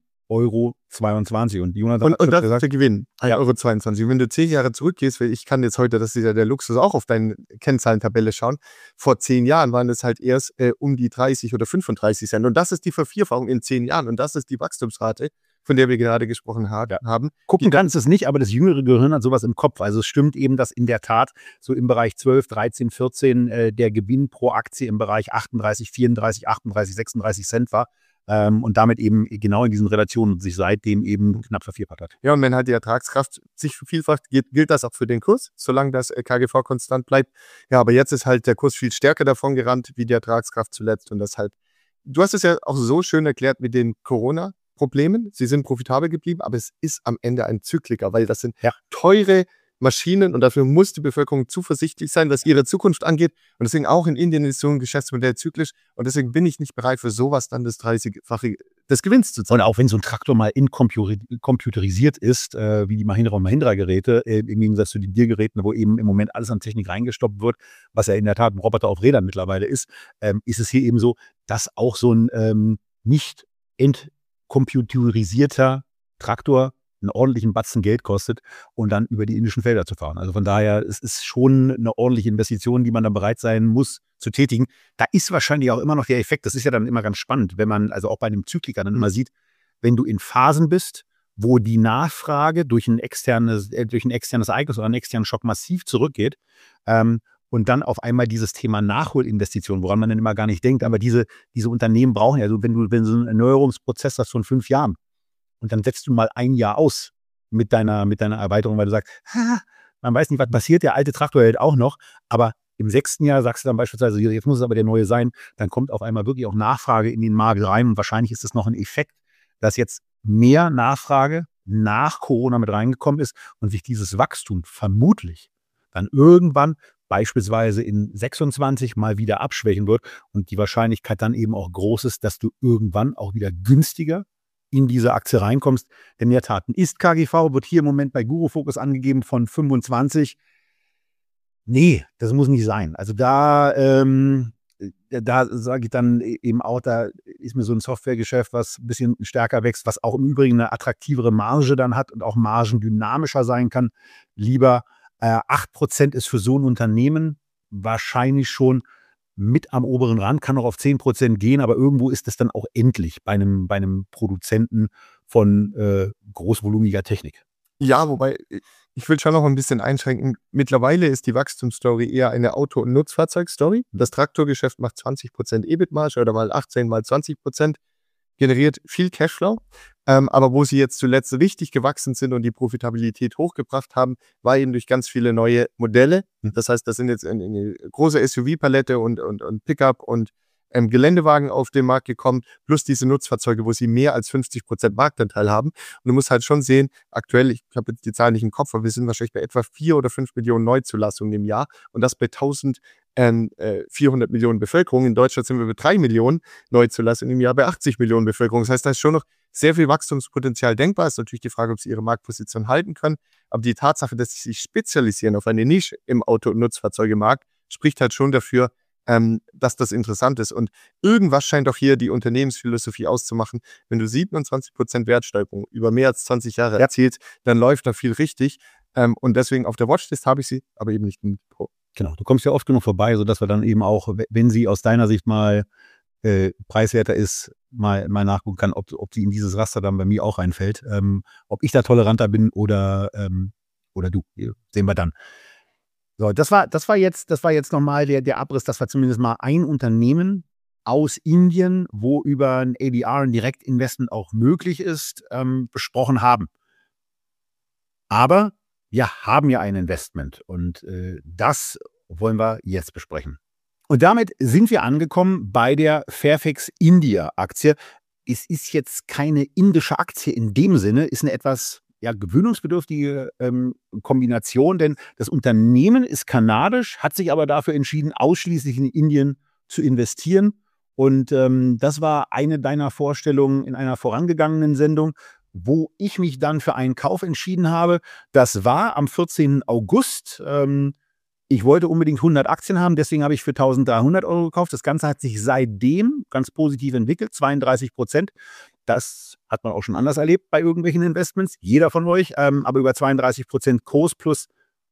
1,22 € Und Jonathan und das gesagt, ist der Gewinn, 1,22 €. Wenn du 10 Jahre zurückgehst, weil ich kann jetzt heute, das ist ja der Luxus, auch auf deine Kennzahlentabelle schauen, vor 10 Jahren waren es halt erst um die 30 oder 35 Cent. Und das ist die Vervierfachung in 10 Jahren. Und das ist die Wachstumsrate, von der wir gerade gesprochen haben. Gucken kannst du es nicht, aber das jüngere Gehirn hat sowas im Kopf. Also es stimmt eben, dass in der Tat so im Bereich 12, 13, 14 der Gewinn pro Aktie im Bereich 38, 34, 38, 36 Cent war. Und damit eben genau in diesen Relationen sich seitdem eben knapp vervierfacht hat. Ja, und wenn halt die Ertragskraft sich vervielfacht, gilt das auch für den Kurs, solange das KGV konstant bleibt. Ja, aber jetzt ist halt der Kurs viel stärker davon gerannt, wie die Ertragskraft zuletzt. Und deshalb, du hast es ja auch so schön erklärt mit den Corona-Problemen. Sie sind profitabel geblieben, aber es ist am Ende ein Zykliker, weil das sind teure Maschinen und dafür muss die Bevölkerung zuversichtlich sein, was ihre Zukunft angeht. Und deswegen auch in Indien ist so ein Geschäftsmodell zyklisch. Und deswegen bin ich nicht bereit, für sowas dann das 30-fache des Gewinns zu zahlen. Und auch wenn so ein Traktor mal computerisiert ist, wie die Mahindra und Mahindra-Geräte, im Gegensatz zu den Deere-Geräten, wo eben im Moment alles an Technik reingestoppt wird, was ja in der Tat ein Roboter auf Rädern mittlerweile ist es hier eben so, dass auch so ein nicht entcomputerisierter Traktor einen ordentlichen Batzen Geld kostet und dann über die indischen Felder zu fahren. Also von daher, es ist schon eine ordentliche Investition, die man dann bereit sein muss zu tätigen. Da ist wahrscheinlich auch immer noch der Effekt, das ist ja dann immer ganz spannend, wenn man also auch bei einem Zykliker dann immer sieht, wenn du in Phasen bist, wo die Nachfrage durch ein externes Ereignis oder einen externen Schock massiv zurückgeht und dann auf einmal dieses Thema Nachholinvestition, woran man dann immer gar nicht denkt, aber diese Unternehmen brauchen ja, also wenn du so einen Erneuerungsprozess hast von 5 Jahren, und dann setzt du mal ein Jahr aus mit deiner Erweiterung, weil du sagst, man weiß nicht, was passiert, der alte Traktor hält auch noch, aber im 6. Jahr sagst du dann beispielsweise, jetzt muss es aber der neue sein, dann kommt auf einmal wirklich auch Nachfrage in den Markt rein und wahrscheinlich ist das noch ein Effekt, dass jetzt mehr Nachfrage nach Corona mit reingekommen ist und sich dieses Wachstum vermutlich dann irgendwann beispielsweise in 26 mal wieder abschwächen wird und die Wahrscheinlichkeit dann eben auch groß ist, dass du irgendwann auch wieder günstiger in diese Aktie reinkommst. Denn in der Tat, ein Ist-KGV wird hier im Moment bei Guru-Fokus angegeben von 25. Nee, das muss nicht sein. Also da sage ich dann eben auch, da ist mir so ein Softwaregeschäft, was ein bisschen stärker wächst, was auch im Übrigen eine attraktivere Marge dann hat und auch margendynamischer sein kann. Lieber 8% ist für so ein Unternehmen wahrscheinlich schon mit am oberen Rand, kann auch auf 10% gehen, aber irgendwo ist es dann auch endlich bei einem Produzenten von großvolumiger Technik. Ja, wobei, ich will schon noch ein bisschen einschränken. Mittlerweile ist die Wachstumsstory eher eine Auto- und Nutzfahrzeugstory. Das Traktorgeschäft macht 20% EBIT-Marge oder mal 18 mal 20%, generiert viel Cashflow. Aber wo sie jetzt zuletzt richtig gewachsen sind und die Profitabilität hochgebracht haben, war eben durch ganz viele neue Modelle. Das heißt, das sind jetzt eine große SUV-Palette und Pickup und Geländewagen auf den Markt gekommen, plus diese Nutzfahrzeuge, wo sie mehr als 50% Marktanteil haben. Und du musst halt schon sehen, aktuell, ich habe jetzt die Zahlen nicht im Kopf, aber wir sind wahrscheinlich bei etwa 4 oder 5 Millionen Neuzulassungen im Jahr und das bei 1400 Millionen Bevölkerung. In Deutschland sind wir bei 3 Millionen Neuzulassungen im Jahr bei 80 Millionen Bevölkerung. Das heißt, da ist schon noch sehr viel Wachstumspotenzial denkbar. Ist natürlich die Frage, ob sie ihre Marktposition halten können. Aber die Tatsache, dass sie sich spezialisieren auf eine Nische im Auto- und Nutzfahrzeugemarkt, spricht halt schon dafür, dass das interessant ist. Und irgendwas scheint auch hier die Unternehmensphilosophie auszumachen. Wenn du 27% Wertsteigerung über mehr als 20 Jahre erzielst, dann läuft da viel richtig. Und deswegen auf der Watchlist habe ich sie, aber eben nicht im Pro. Genau, du kommst ja oft genug vorbei, sodass wir dann eben auch, wenn sie aus deiner Sicht mal preiswerter ist, mal nachgucken kann, ob sie in dieses Raster dann bei mir auch reinfällt. Ob ich da toleranter bin oder du. Sehen wir dann. So, das war jetzt nochmal der Abriss, dass wir zumindest mal ein Unternehmen aus Indien, wo über ein ADR, ein Direktinvestment auch möglich ist, besprochen haben. Aber wir haben ja ein Investment und das wollen wir jetzt besprechen. Und damit sind wir angekommen bei der Fairfax India Aktie. Es ist jetzt keine indische Aktie in dem Sinne, ist eine etwas gewöhnungsbedürftige Kombination, denn das Unternehmen ist kanadisch, hat sich aber dafür entschieden, ausschließlich in Indien zu investieren. Und das war eine deiner Vorstellungen in einer vorangegangenen Sendung, wo ich mich dann für einen Kauf entschieden habe. Das war am 14. August. Ich wollte unbedingt 100 Aktien haben, deswegen habe ich für 1.300 € gekauft. Das Ganze hat sich seitdem ganz positiv entwickelt, 32%. Das hat man auch schon anders erlebt bei irgendwelchen Investments, jeder von euch. Aber über 32% Kurs plus,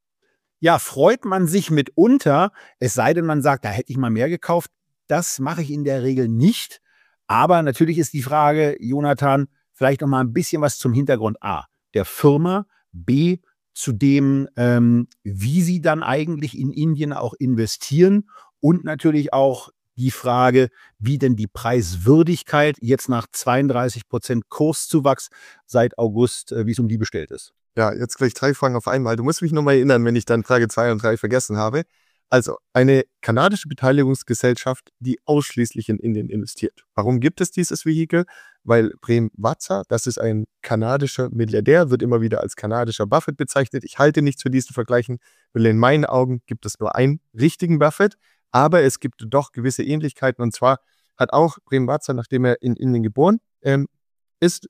freut man sich mitunter, es sei denn, man sagt, da hätte ich mal mehr gekauft. Das mache ich in der Regel nicht. Aber natürlich ist die Frage, Jonathan, vielleicht noch mal ein bisschen was zum Hintergrund A, der Firma, B, zu dem, wie sie dann eigentlich in Indien auch investieren und natürlich auch die Frage, wie denn die Preiswürdigkeit jetzt nach 32% Kurszuwachs seit August, wie es um die bestellt ist. Ja, jetzt gleich 3 Fragen auf einmal. Du musst mich nochmal erinnern, wenn ich dann Frage 2 und 3 vergessen habe. Also eine kanadische Beteiligungsgesellschaft, die ausschließlich in Indien investiert. Warum gibt es dieses Vehikel? Weil Prem Watsa, das ist ein kanadischer Milliardär, wird immer wieder als kanadischer Buffett bezeichnet. Ich halte nichts für diesen Vergleichen, weil in meinen Augen gibt es nur einen richtigen Buffett, aber es gibt doch gewisse Ähnlichkeiten. Und zwar hat auch Prem Watsa, nachdem er in Indien geboren ist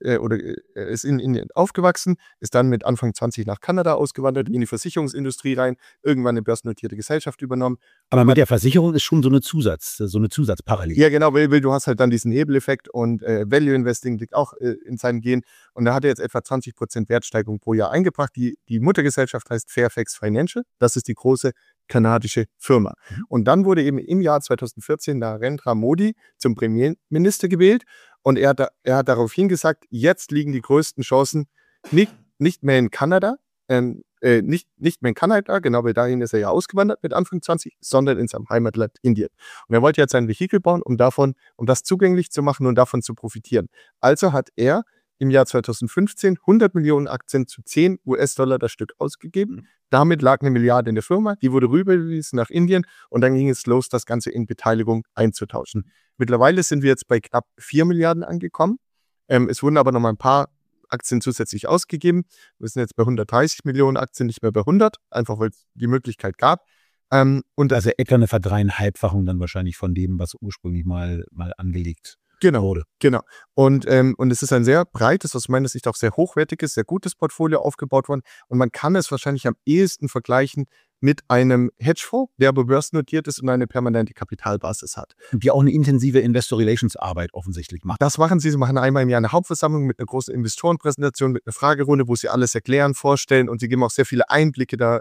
in Indien aufgewachsen, ist dann mit Anfang 20 nach Kanada ausgewandert, in die Versicherungsindustrie rein, irgendwann eine börsennotierte Gesellschaft übernommen. Aber mit der Versicherung ist schon so eine Zusatzparallele. Ja, genau, weil du hast halt dann diesen Hebeleffekt und Value Investing liegt auch in seinem Gen. Und da hat er jetzt etwa 20% Wertsteigerung pro Jahr eingebracht. Die Muttergesellschaft heißt Fairfax Financial. Das ist die große kanadische Firma. Und dann wurde eben im Jahr 2014 Narendra Modi zum Premierminister gewählt. Und er hat daraufhin gesagt, jetzt liegen die größten Chancen nicht mehr in Kanada, nicht mehr in Kanada, genau, weil dahin ist er ja ausgewandert mit Anfang 20, sondern in seinem Heimatland Indien. Und er wollte jetzt ein Vehikel bauen, um das zugänglich zu machen und davon zu profitieren. Also hat er im Jahr 2015 100 Millionen Aktien zu $10 das Stück ausgegeben. Damit lag 1 Milliarde in der Firma, die wurde rübergewiesen nach Indien und dann ging es los, das Ganze in Beteiligung einzutauschen. Mittlerweile sind wir jetzt bei knapp 4 Milliarden angekommen. Es wurden aber noch mal ein paar Aktien zusätzlich ausgegeben. Wir sind jetzt bei 130 Millionen Aktien, nicht mehr bei 100, einfach weil es die Möglichkeit gab. Und also etwa eine Verdreieinhalbfachung dann wahrscheinlich von dem, was ursprünglich mal angelegt wurde. Genau. Und es ist ein sehr breites, aus meiner Sicht auch sehr hochwertiges, sehr gutes Portfolio aufgebaut worden. Und man kann es wahrscheinlich am ehesten vergleichen mit einem Hedgefonds, der aber börsennotiert ist und eine permanente Kapitalbasis hat. Und die auch eine intensive Investor Relations Arbeit offensichtlich macht. Das machen sie. Sie machen einmal im Jahr eine Hauptversammlung mit einer großen Investorenpräsentation, mit einer Fragerunde, wo sie alles erklären, vorstellen und sie geben auch sehr viele Einblicke da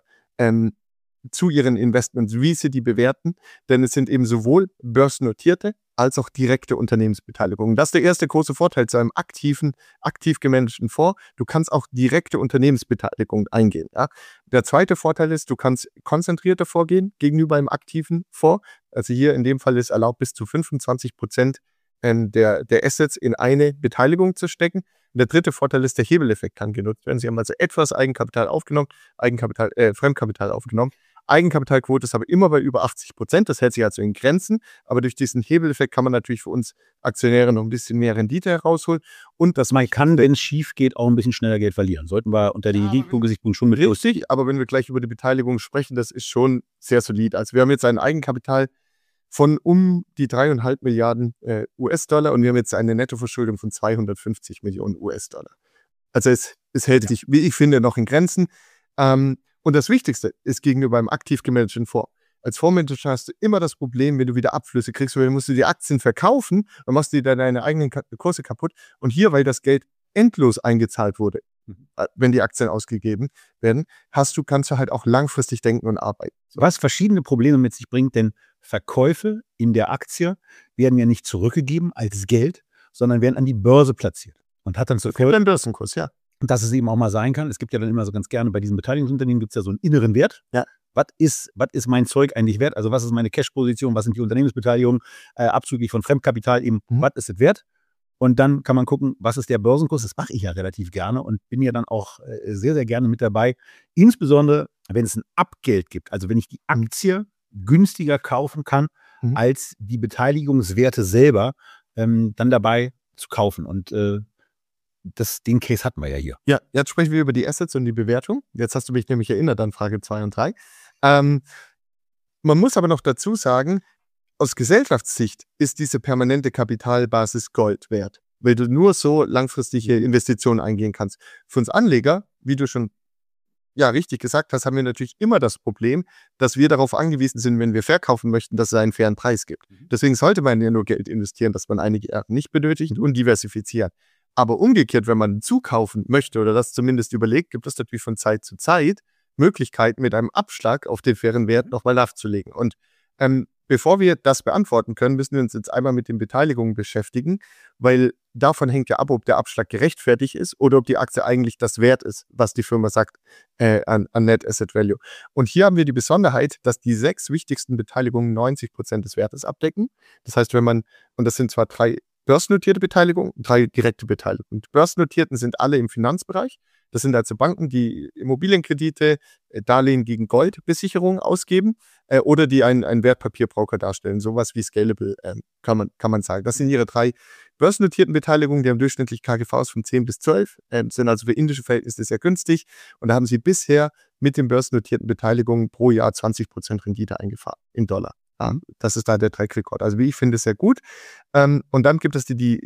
zu ihren Investments, wie sie die bewerten. Denn es sind eben sowohl börsennotierte als auch direkte Unternehmensbeteiligungen. Das ist der erste große Vorteil zu einem aktiv gemanagten Fonds. Du kannst auch direkte Unternehmensbeteiligung eingehen. Ja? Der zweite Vorteil ist, du kannst konzentrierter vorgehen gegenüber einem aktiven Fonds. Also hier in dem Fall ist erlaubt, bis zu 25% der Assets in eine Beteiligung zu stecken. Und der dritte Vorteil ist, der Hebeleffekt kann genutzt werden. Sie haben also etwas Fremdkapital aufgenommen. Eigenkapitalquote ist aber immer bei über 80%. Das hält sich also in Grenzen. Aber durch diesen Hebeleffekt kann man natürlich für uns Aktionäre noch ein bisschen mehr Rendite herausholen. Und das man kann, wenn es schief geht, auch ein bisschen schneller Geld verlieren. Sollten wir unter die Risikogesichtspunkt schon mit richtig, aber wenn wir gleich über die Beteiligung sprechen, das ist schon sehr solid. Also wir haben jetzt ein Eigenkapital von um die 3,5 Milliarden US-Dollar und wir haben jetzt eine Nettoverschuldung von 250 Millionen US-Dollar. Also es hält sich, wie ich finde, noch in Grenzen. Und das Wichtigste ist gegenüber einem aktiv gemanagten Fonds. Als Fondsmanager hast du immer das Problem, wenn du wieder Abflüsse kriegst, weil dann musst du die Aktien verkaufen, dann machst du dir deine eigenen Kurse kaputt. Und hier, weil das Geld endlos eingezahlt wurde, wenn die Aktien ausgegeben werden, kannst du halt auch langfristig denken und arbeiten. Was verschiedene Probleme mit sich bringt, denn Verkäufe in der Aktie werden ja nicht zurückgegeben als Geld, sondern werden an die Börse platziert. Und hat dann zur Folge, Beim Börsenkurs, ja. dass es eben auch mal sein kann, es gibt ja dann immer so ganz gerne bei diesen Beteiligungsunternehmen gibt es ja so einen inneren Wert. Ja. Was ist mein Zeug eigentlich wert? Also was ist meine Cash-Position? Was sind die Unternehmensbeteiligungen? Abzüglich von Fremdkapital eben, was ist es wert? Und dann kann man gucken, was ist der Börsenkurs? Das mache ich ja relativ gerne und bin ja dann auch sehr, sehr gerne mit dabei. Insbesondere, wenn es ein Abgeld gibt. Also wenn ich die Aktie günstiger kaufen kann, als die Beteiligungswerte selber, dann dabei zu kaufen. Und den Case hatten wir ja hier. Ja, jetzt sprechen wir über die Assets und die Bewertung. Jetzt hast du mich nämlich erinnert an Frage 2 und 3. Man muss aber noch dazu sagen, aus Gesellschaftssicht ist diese permanente Kapitalbasis Gold wert, weil du nur so langfristige Investitionen eingehen kannst. Für uns Anleger, wie du schon richtig gesagt hast, haben wir natürlich immer das Problem, dass wir darauf angewiesen sind, wenn wir verkaufen möchten, dass es einen fairen Preis gibt. Deswegen sollte man ja nur Geld investieren, dass man einige Erben nicht benötigt und diversifizieren. Aber umgekehrt, wenn man zukaufen möchte oder das zumindest überlegt, gibt es natürlich von Zeit zu Zeit Möglichkeiten, mit einem Abschlag auf den fairen Wert nochmal nachzulegen. Und bevor wir das beantworten können, müssen wir uns jetzt einmal mit den Beteiligungen beschäftigen, weil davon hängt ja ab, ob der Abschlag gerechtfertigt ist oder ob die Aktie eigentlich das wert ist, was die Firma sagt an Net Asset Value. Und hier haben wir die Besonderheit, dass die 6 wichtigsten Beteiligungen 90% des Wertes abdecken. Das heißt, und das sind zwar 3 börsennotierte Beteiligungen, 3 direkte Beteiligungen. Die börsennotierten sind alle im Finanzbereich. Das sind also Banken, die Immobilienkredite, Darlehen gegen Goldbesicherung ausgeben oder die einen Wertpapierbroker darstellen. Sowas wie Scalable kann man sagen. Das sind ihre 3 börsennotierten Beteiligungen, die haben durchschnittlich KGVs von 10 bis 12, sind also für indische Verhältnisse sehr günstig. Und da haben sie bisher mit den börsennotierten Beteiligungen pro Jahr 20% Rendite eingefahren in Dollar. Ja, das ist da der Track-Record. Also wie ich finde, sehr gut. Und dann gibt es die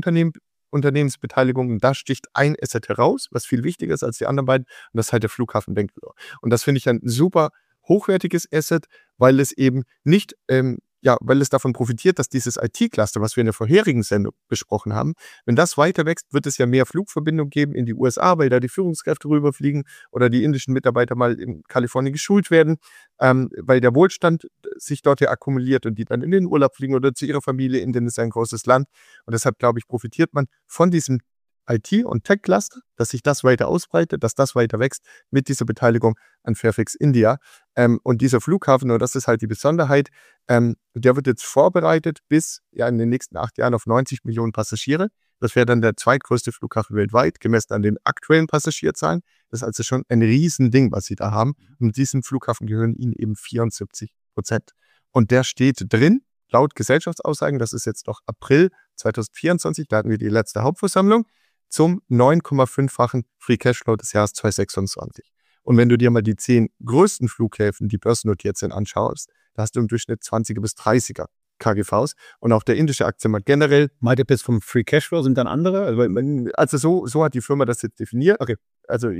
Unternehmensbeteiligungen, da sticht ein Asset heraus, was viel wichtiger ist als die anderen beiden, und das ist halt der Flughafen Bangalore. Und das finde ich ein super hochwertiges Asset, weil es eben nicht, weil es davon profitiert, dass dieses IT-Cluster, was wir in der vorherigen Sendung besprochen haben, wenn das weiter wächst, wird es ja mehr Flugverbindungen geben in die USA, weil da die Führungskräfte rüberfliegen oder die indischen Mitarbeiter mal in Kalifornien geschult werden, weil der Wohlstand sich dort ja akkumuliert und die dann in den Urlaub fliegen oder zu ihrer Familie. Indien ist ein großes Land und deshalb, glaube ich, profitiert man von diesem IT- und Tech-Cluster, dass sich das weiter ausbreitet, dass das weiter wächst mit dieser Beteiligung an Fairfax India. Und dieser Flughafen, und das ist halt die Besonderheit, der wird jetzt vorbereitet bis in den nächsten 8 Jahren auf 90 Millionen Passagiere. Das wäre dann der zweitgrößte Flughafen weltweit, gemessen an den aktuellen Passagierzahlen. Das ist also schon ein Riesending, was sie da haben. Und diesem Flughafen gehören ihnen eben 74%. Und der steht drin, laut Gesellschaftsaussagen, das ist jetzt noch April 2024, da hatten wir die letzte Hauptversammlung, zum 9,5-fachen Free Cashflow des Jahres 2026. Und wenn du dir mal die 10 größten Flughäfen, die börsennotiert sind, anschaust, da hast du im Durchschnitt 20er bis 30er KGVs. Und auch der indische Aktienmarkt generell. Meint ihr jetzt vom Free Cashflow sind dann andere? Also so hat die Firma das jetzt definiert. Okay. Also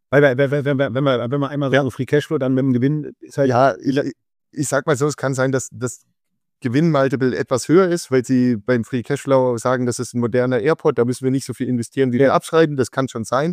wenn man einmal so Free Cashflow dann mit dem Gewinn ist halt. Ja, ich sag mal so, es kann sein, dass das Gewinnmultiple etwas höher ist, weil sie beim Free Cashflow sagen, das ist ein moderner Airport, da müssen wir nicht so viel investieren, wie wir abschreiben. Das kann schon sein.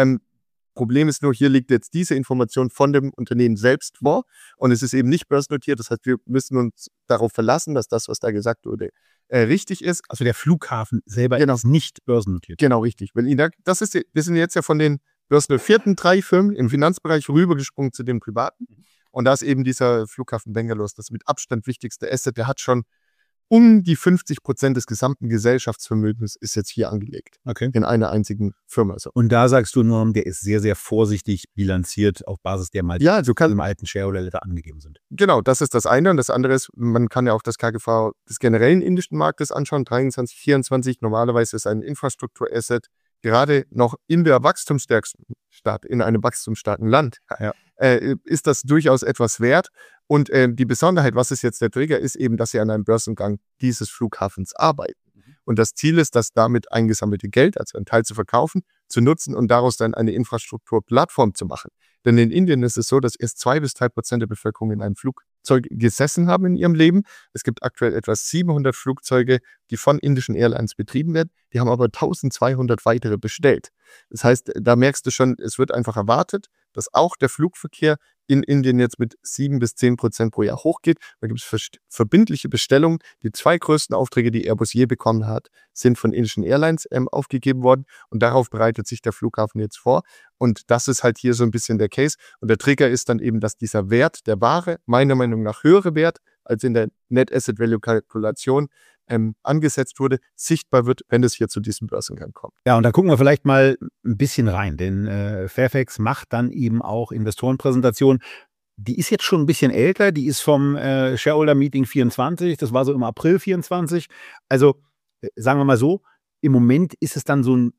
Problem ist nur, hier liegt jetzt diese Information von dem Unternehmen selbst vor und es ist eben nicht börsennotiert. Das heißt, wir müssen uns darauf verlassen, dass das, was da gesagt wurde, richtig ist. Also der Flughafen selber ist nicht börsennotiert. Genau, richtig. Weil wir sind jetzt ja von den börsennotierten 3 Firmen im Finanzbereich rübergesprungen zu den privaten. Und da ist eben dieser Flughafen Bangalore das mit Abstand wichtigste Asset. Der hat schon um die 50% des gesamten Gesellschaftsvermögens ist jetzt hier angelegt. Okay. In einer einzigen Firma. So. Und da sagst du, Norm, der ist sehr, sehr vorsichtig bilanziert auf Basis der mal im alten Shareholder Letter angegeben sind. Genau, das ist das eine. Und das andere ist, man kann ja auch das KGV des generellen indischen Marktes anschauen. 23, 24. Normalerweise ist ein Infrastrukturasset gerade noch in der wachstumsstärksten Stadt, in einem wachstumsstarken Land. Ja. Ist das durchaus etwas wert. Und die Besonderheit, was ist jetzt der Trigger, ist eben, dass sie an einem Börsengang dieses Flughafens arbeiten. Und das Ziel ist, das damit eingesammelte Geld, also einen Teil zu verkaufen, zu nutzen und daraus dann eine Infrastrukturplattform zu machen. Denn in Indien ist es so, dass erst 2 bis 3% der Bevölkerung in einem Flugzeug Flugzeug gesessen haben in ihrem Leben. Es gibt aktuell etwa 700 Flugzeuge, die von indischen Airlines betrieben werden. Die haben aber 1200 weitere bestellt. Das heißt, da merkst du schon, es wird einfach erwartet, dass auch der Flugverkehr in Indien jetzt mit 7-10% pro Jahr hochgeht. Da gibt es verbindliche Bestellungen. Die 2 größten Aufträge, die Airbus je bekommen hat, sind von indischen Airlines aufgegeben worden. Und darauf bereitet sich der Flughafen jetzt vor. Und das ist halt hier so ein bisschen der Case. Und der Trigger ist dann eben, dass dieser Wert der Ware, meiner Meinung nach höhere Wert als in der Net Asset Value Kalkulation angesetzt wurde, sichtbar wird, wenn es hier zu diesem Börsengang kommt. Ja, und da gucken wir vielleicht mal ein bisschen rein, denn Fairfax macht dann eben auch Investorenpräsentationen. Die ist jetzt schon ein bisschen älter, die ist vom Shareholder Meeting 24, das war so im April 24. Also sagen wir mal so, im Moment ist es dann so ein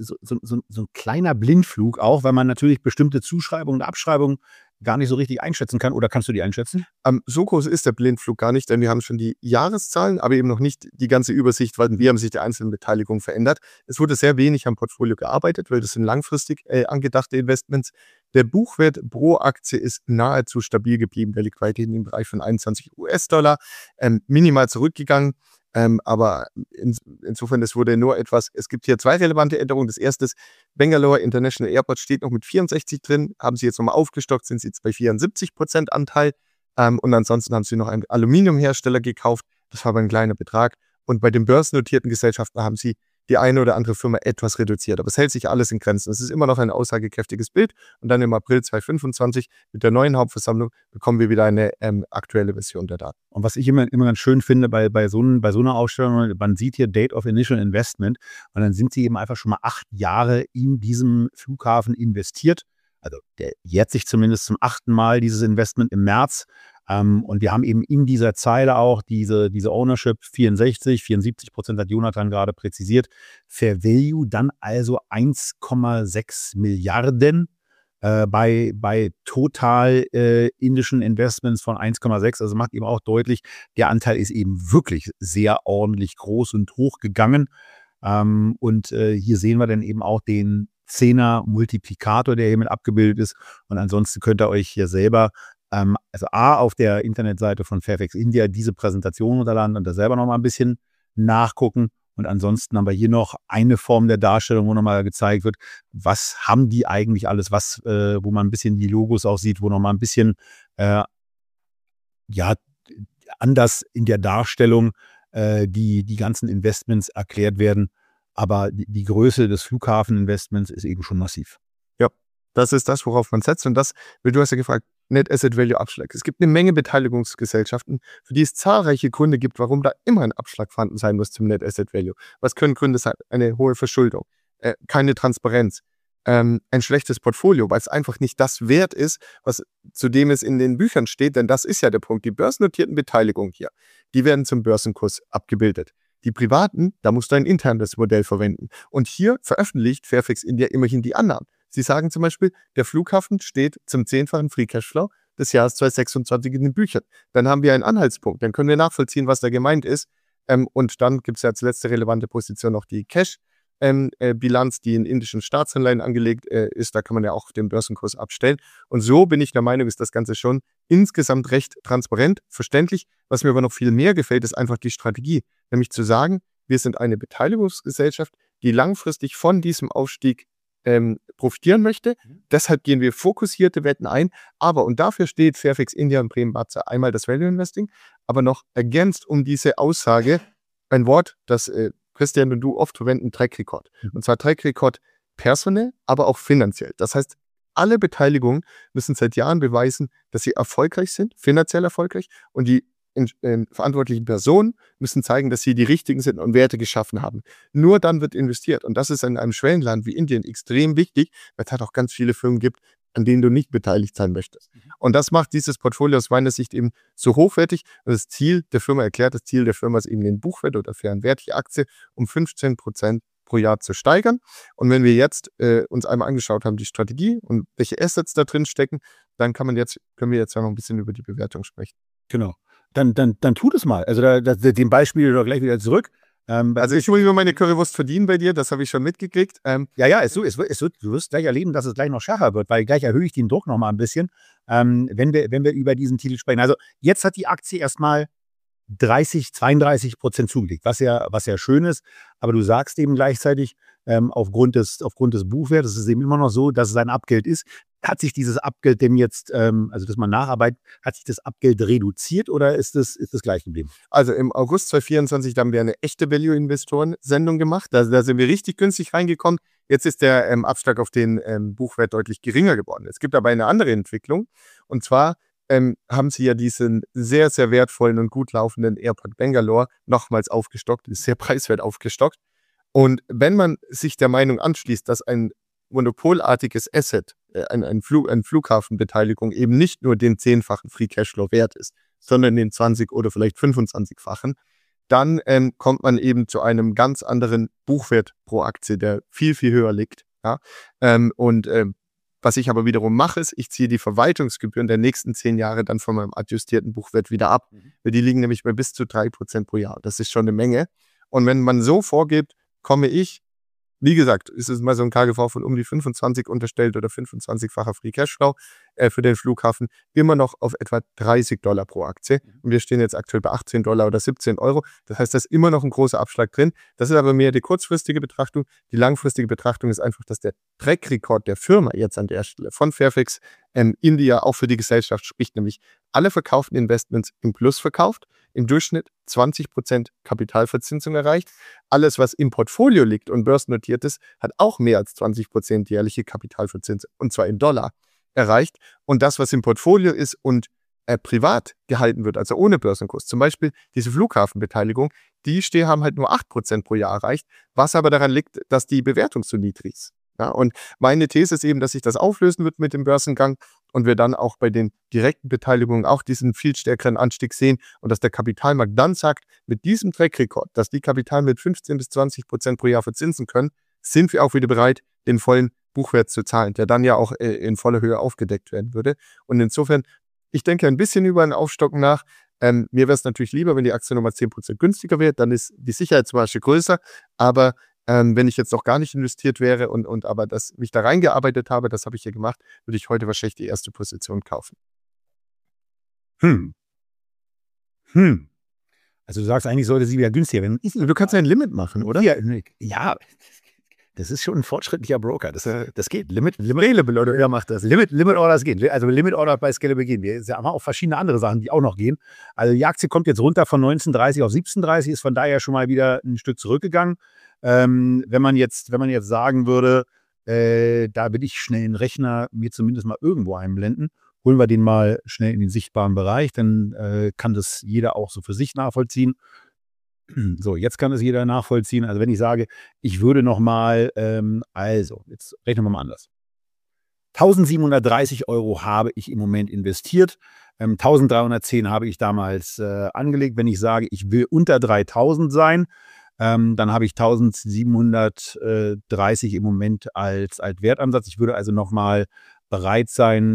kleiner Blindflug auch, weil man natürlich bestimmte Zuschreibungen und Abschreibungen gar nicht so richtig einschätzen kann. Oder kannst du die einschätzen? So groß ist der Blindflug gar nicht, denn wir haben schon die Jahreszahlen, aber eben noch nicht die ganze Übersicht, weil wie haben sich die einzelnen Beteiligungen verändert. Es wurde sehr wenig am Portfolio gearbeitet, weil das sind langfristig angedachte Investments. Der Buchwert pro Aktie ist nahezu stabil geblieben. Der liegt weiterhin im Bereich von 21 US-Dollar, minimal zurückgegangen. Aber insofern, es wurde nur etwas, es gibt hier 2 relevante Änderungen. Das erste ist, Bangalore International Airport steht noch mit 64 drin, haben sie jetzt nochmal aufgestockt, sind sie jetzt bei 74% Anteil. Und ansonsten haben sie noch einen Aluminiumhersteller gekauft, das war aber ein kleiner Betrag. Und bei den börsennotierten Gesellschaften haben sie die eine oder andere Firma etwas reduziert. Aber es hält sich alles in Grenzen. Es ist immer noch ein aussagekräftiges Bild. Und dann im April 2025 mit der neuen Hauptversammlung bekommen wir wieder eine aktuelle Version der Daten. Und was ich immer ganz schön finde bei so einer Ausstellung, man sieht hier Date of Initial Investment und dann sind sie eben einfach schon mal 8 Jahre in diesem Flughafen investiert. Also der jährt sich zumindest zum 8. Mal dieses Investment im März. Und wir haben eben in dieser Zeile auch diese Ownership 74% hat Jonathan gerade präzisiert. Fair Value dann also 1,6 Milliarden bei total indischen Investments von 1,6. Also macht eben auch deutlich, der Anteil ist eben wirklich sehr ordentlich groß und hoch gegangen. Und hier sehen wir dann eben auch den 10er Multiplikator, der hier mit abgebildet ist. Und ansonsten könnt ihr euch hier selber also auf der Internetseite von Fairfax India diese Präsentation runterladen und da selber noch mal ein bisschen nachgucken. Und ansonsten haben wir hier noch eine Form der Darstellung, wo nochmal gezeigt wird, was haben die eigentlich alles, wo man ein bisschen die Logos auch sieht, wo nochmal ein bisschen anders in der Darstellung die ganzen Investments erklärt werden. Aber die Größe des Flughafeninvestments ist eben schon massiv. Ja, das ist das, worauf man setzt. Und das, du hast ja gefragt, Net Asset Value Abschlag. Es gibt eine Menge Beteiligungsgesellschaften, für die es zahlreiche Gründe gibt, warum da immer ein Abschlag vorhanden sein muss zum Net Asset Value. Was können Gründe sein? Eine hohe Verschuldung, keine Transparenz, ein schlechtes Portfolio, weil es einfach nicht das wert ist, zu dem es in den Büchern steht, denn das ist ja der Punkt. Die börsennotierten Beteiligungen hier, die werden zum Börsenkurs abgebildet. Die privaten, da musst du ein internes Modell verwenden. Und hier veröffentlicht Fairfax India immerhin die Annahmen. Sie sagen zum Beispiel, der Flughafen steht zum 10-fachen Free Cashflow des Jahres 2026 in den Büchern. Dann haben wir einen Anhaltspunkt, dann können wir nachvollziehen, was da gemeint ist. Und dann gibt es ja als letzte relevante Position noch die Cash-Bilanz, die in indischen Staatsanleihen angelegt ist. Da kann man ja auch den Börsenkurs abstellen. Und so bin ich der Meinung, ist das Ganze schon insgesamt recht transparent, verständlich. Was mir aber noch viel mehr gefällt, ist einfach die Strategie. Nämlich zu sagen, wir sind eine Beteiligungsgesellschaft, die langfristig von diesem Aufstieg profitieren möchte. Deshalb gehen wir fokussierte Wetten ein. Aber, und dafür steht Fairfax India und Bremen-Batzer, einmal das Value Investing, aber noch ergänzt um diese Aussage ein Wort, das Christian und du oft verwenden, Track Record. Und zwar Track Record personell, aber auch finanziell. Das heißt, alle Beteiligungen müssen seit Jahren beweisen, dass sie erfolgreich sind, finanziell erfolgreich, und die verantwortlichen Personen müssen zeigen, dass sie die richtigen sind und Werte geschaffen haben. Nur dann wird investiert. Und das ist in einem Schwellenland wie Indien extrem wichtig, weil es halt auch ganz viele Firmen gibt, an denen du nicht beteiligt sein möchtest. Und das macht dieses Portfolio aus meiner Sicht eben so hochwertig. Und das Ziel der Firma ist eben den Buchwert oder fairen Wert die Aktie um 15% pro Jahr zu steigern. Und wenn wir jetzt uns einmal angeschaut haben, die Strategie und welche Assets da drin stecken, dann können wir jetzt ja noch ein bisschen über die Bewertung sprechen. Genau. Dann tut es mal. Also den Ball spiele ich doch gleich wieder zurück. Also ich muss über meine Currywurst verdienen bei dir, das habe ich schon mitgekriegt. du wirst gleich erleben, dass es gleich noch schärfer wird, weil gleich erhöhe ich den Druck noch mal ein bisschen, wenn wir über diesen Titel sprechen. Also jetzt hat die Aktie erstmal 32% zugelegt, was ja schön ist, aber du sagst eben gleichzeitig, aufgrund des Buchwertes ist es eben immer noch so, dass es ein Abgeld ist. Hat sich dieses Abgeld denn jetzt, also dass man nacharbeitet, hat sich das Abgeld reduziert oder ist das gleich geblieben? Also im August 2024, da haben wir eine echte Value-Investoren-Sendung gemacht. Da sind wir richtig günstig reingekommen. Jetzt ist der Abschlag auf den Buchwert deutlich geringer geworden. Es gibt aber eine andere Entwicklung. Und zwar haben sie ja diesen sehr, sehr wertvollen und gut laufenden Airport Bangalore nochmals aufgestockt, ist sehr preiswert aufgestockt. Und wenn man sich der Meinung anschließt, dass ein monopolartiges Asset, eine Flughafenbeteiligung eben nicht nur den 10-fachen Free Cashflow wert ist, sondern den 20- oder vielleicht 25-fachen, dann kommt man eben zu einem ganz anderen Buchwert pro Aktie, der viel, viel höher liegt. Ja? Was ich aber wiederum mache, ist, ich ziehe die Verwaltungsgebühren der nächsten 10 Jahre dann von meinem adjustierten Buchwert wieder ab. Weil die liegen nämlich bei bis zu 3% pro Jahr. Das ist schon eine Menge. Und wenn man so vorgeht, komme ich, wie gesagt, ist es mal so ein KGV von um die 25 unterstellt oder 25-facher Free Cashflow für den Flughafen, immer noch auf etwa $30 pro Aktie. Und wir stehen jetzt aktuell bei $18 oder 17 Euro. Das heißt, da ist immer noch ein großer Abschlag drin. Das ist aber mehr die kurzfristige Betrachtung. Die langfristige Betrachtung ist einfach, dass der Track-Record der Firma jetzt an der Stelle von Fairfax India auch für die Gesellschaft spricht, nämlich alle verkauften Investments im Plus verkauft, im Durchschnitt 20% Kapitalverzinsung erreicht. Alles, was im Portfolio liegt und börsennotiert ist, hat auch mehr als 20% jährliche Kapitalverzinsung, und zwar in Dollar, erreicht. Und das, was im Portfolio ist und privat gehalten wird, also ohne Börsenkurs, zum Beispiel diese Flughafenbeteiligung, die haben halt nur 8% pro Jahr erreicht, was aber daran liegt, dass die Bewertung so niedrig ist. Ja, und meine These ist eben, dass sich das auflösen wird mit dem Börsengang und wir dann auch bei den direkten Beteiligungen auch diesen viel stärkeren Anstieg sehen und dass der Kapitalmarkt dann sagt, mit diesem Track-Record, dass die Kapital mit 15-20% pro Jahr verzinsen können, sind wir auch wieder bereit, den vollen Buchwert zu zahlen, der dann ja auch in voller Höhe aufgedeckt werden würde. Und insofern, ich denke ein bisschen über ein Aufstocken nach. Mir wäre es natürlich lieber, wenn die Aktie nochmal 10% günstiger wird, dann ist die Sicherheitsmarge größer, aber wenn ich jetzt noch gar nicht investiert wäre und aber mich da reingearbeitet habe, das habe ich ja gemacht, würde ich heute wahrscheinlich die erste Position kaufen. Also du sagst, eigentlich sollte sie wieder günstiger werden. Du kannst ja ein Limit machen, oder? Ja, das ist schon ein fortschrittlicher Broker. Das geht. Limit Order macht das. Limit Orders geht. Also Limit Order bei Scalable gehen. Wir haben auch verschiedene andere Sachen, die auch noch gehen. Also die Aktie kommt jetzt runter von 19,30 auf 17,30, ist von daher schon mal wieder ein Stück zurückgegangen. Wenn man jetzt sagen würde, da will ich schnell einen Rechner mir zumindest mal irgendwo einblenden, holen wir den mal schnell in den sichtbaren Bereich, dann kann das jeder auch so für sich nachvollziehen. So, jetzt kann es jeder nachvollziehen. Also wenn ich sage, ich würde nochmal, jetzt rechnen wir mal anders. 1.730 Euro habe ich im Moment investiert. 1.310 habe ich damals angelegt. Wenn ich sage, ich will unter 3.000 sein, dann habe ich 1.730 im Moment als Wertansatz. Ich würde also nochmal bereit sein,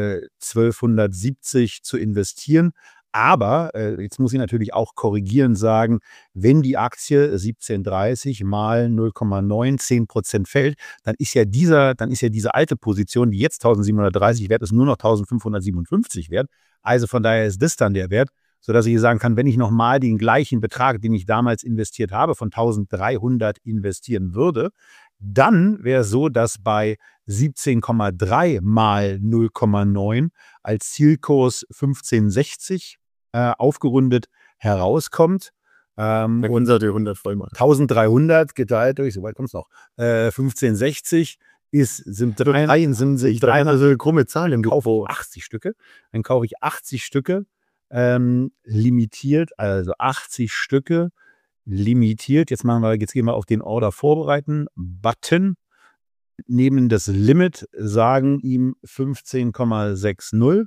1.270 zu investieren. Aber jetzt muss ich natürlich auch korrigierend sagen, wenn die Aktie 17,30 mal 0,9, 10% fällt, dann ist ja diese alte Position, die jetzt 1.730 wert ist, nur noch 1.557 wert. Also von daher ist das dann der Wert, sodass ich sagen kann, wenn ich nochmal den gleichen Betrag, den ich damals investiert habe, von 1.300 investieren würde, dann wäre es so, dass bei 17,3 mal 0,9 als Zielkurs 15,60 aufgerundet herauskommt. Und 100 voll mal. 1.300 geteilt durch, so weit kommt es noch, 15,60 sind 73, eine krumme Zahl im Kauf 80 Stücke. Dann kaufe ich 80 Stücke, limitiert, also 80 Stücke, limitiert. Jetzt gehen wir auf den Order vorbereiten Button, nehmen das Limit, sagen ihm 15,60.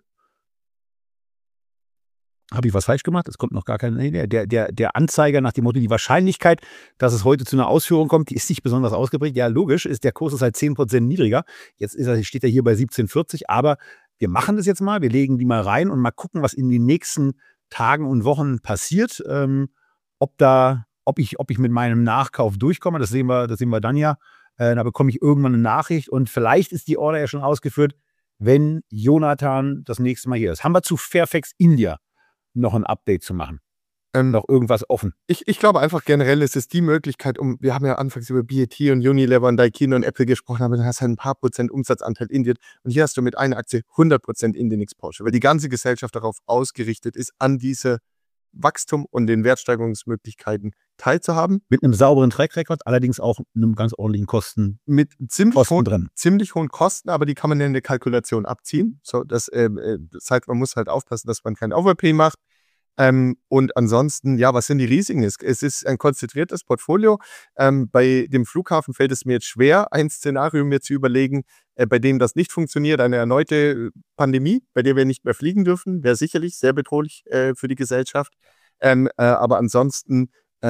Habe ich was falsch gemacht? Es kommt noch gar kein. Der Anzeiger nach dem Motto, die Wahrscheinlichkeit, dass es heute zu einer Ausführung kommt, die ist nicht besonders ausgeprägt. Ja, logisch, der Kurs ist halt 10% niedriger. Jetzt steht er hier bei 17,40, aber wir machen das jetzt mal. Wir legen die mal rein und mal gucken, was in den nächsten Tagen und Wochen passiert. Ob da ob ich mit meinem Nachkauf durchkomme. Das sehen wir dann ja. Da bekomme ich irgendwann eine Nachricht und vielleicht ist die Order ja schon ausgeführt, wenn Jonathan das nächste Mal hier ist. Haben wir zu Fairfax India noch ein Update zu machen? Noch irgendwas offen? Ich glaube einfach generell ist es die Möglichkeit, wir haben ja anfangs über BAT und Unilever und Daikin und Apple gesprochen, aber dann hast du halt ein paar Prozent Umsatzanteil Indien und hier hast du mit einer Aktie 100% Indien Exposure, weil die ganze Gesellschaft darauf ausgerichtet ist, an diese Wachstum und den Wertsteigerungsmöglichkeiten teilzuhaben. Mit einem sauberen Track Record, allerdings auch einem ganz ordentlichen Kosten. Mit drin. Ziemlich hohen Kosten, aber die kann man in der Kalkulation abziehen. So, das heißt, man muss halt aufpassen, dass man kein Overpay macht. Und ansonsten, ja, was sind die Risiken? Es ist ein konzentriertes Portfolio. Bei dem Flughafen fällt es mir jetzt schwer, ein Szenario mir zu überlegen, bei dem das nicht funktioniert. Eine erneute Pandemie, bei der wir nicht mehr fliegen dürfen, wäre sicherlich sehr bedrohlich für die Gesellschaft. Aber ansonsten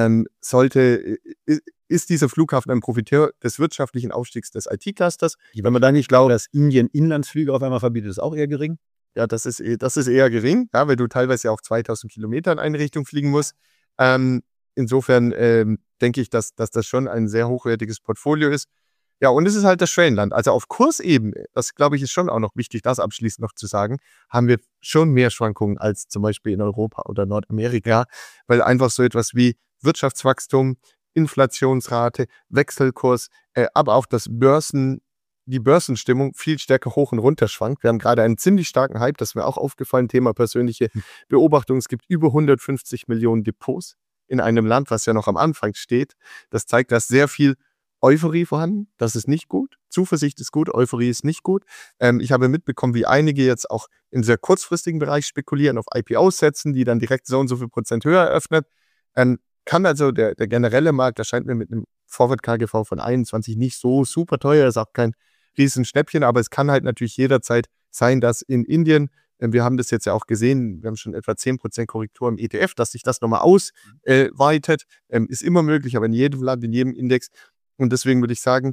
ist dieser Flughafen ein Profiteur des wirtschaftlichen Aufstiegs des IT-Clusters. Wenn man da nicht glaubt, dass Indien Inlandsflüge auf einmal verbietet, ist auch eher gering. Ja, das ist eher gering, ja, weil du teilweise auch 2000 Kilometer in eine Richtung fliegen musst. Insofern denke ich, dass das schon ein sehr hochwertiges Portfolio ist. Ja, und es ist halt das Schwellenland. Also auf Kursebene, das glaube ich ist schon auch noch wichtig, das abschließend noch zu sagen, haben wir schon mehr Schwankungen als zum Beispiel in Europa oder Nordamerika, weil einfach so etwas wie Wirtschaftswachstum, Inflationsrate, Wechselkurs, aber auch die Börsenstimmung viel stärker hoch und runter schwankt. Wir haben gerade einen ziemlich starken Hype, das ist mir auch aufgefallen, Thema persönliche Beobachtung. Es gibt über 150 Millionen Depots in einem Land, was ja noch am Anfang steht. Das zeigt, dass sehr viel Euphorie vorhanden. Das ist nicht gut. Zuversicht ist gut, Euphorie ist nicht gut. Ich habe mitbekommen, wie einige jetzt auch im sehr kurzfristigen Bereich spekulieren, auf IPOs setzen, die dann direkt so und so viel Prozent höher eröffnet. Kann also der generelle Markt, erscheint mir mit einem Forward-KGV von 21 nicht so super teuer, ist auch kein Riesenschnäppchen, aber es kann halt natürlich jederzeit sein, dass in Indien, wir haben das jetzt ja auch gesehen, wir haben schon etwa 10% Korrektur im ETF, dass sich das nochmal ausweitet, ist immer möglich, aber in jedem Land, in jedem Index. Und deswegen würde ich sagen,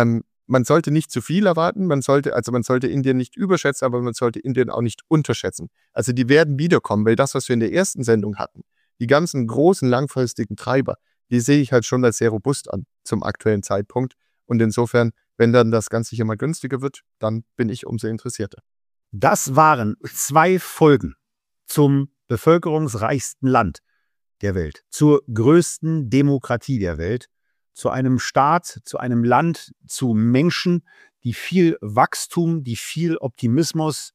man sollte nicht zu viel erwarten, man sollte Indien nicht überschätzen, aber man sollte Indien auch nicht unterschätzen. Also die werden wiederkommen, weil das, was wir in der ersten Sendung hatten, die ganzen großen langfristigen Treiber, die sehe ich halt schon als sehr robust an zum aktuellen Zeitpunkt. Und insofern, wenn dann das Ganze hier mal günstiger wird, dann bin ich umso interessierter. Das waren 2 Folgen zum bevölkerungsreichsten Land der Welt, zur größten Demokratie der Welt, zu einem Staat, zu einem Land, zu Menschen, die viel Wachstum, die viel Optimismus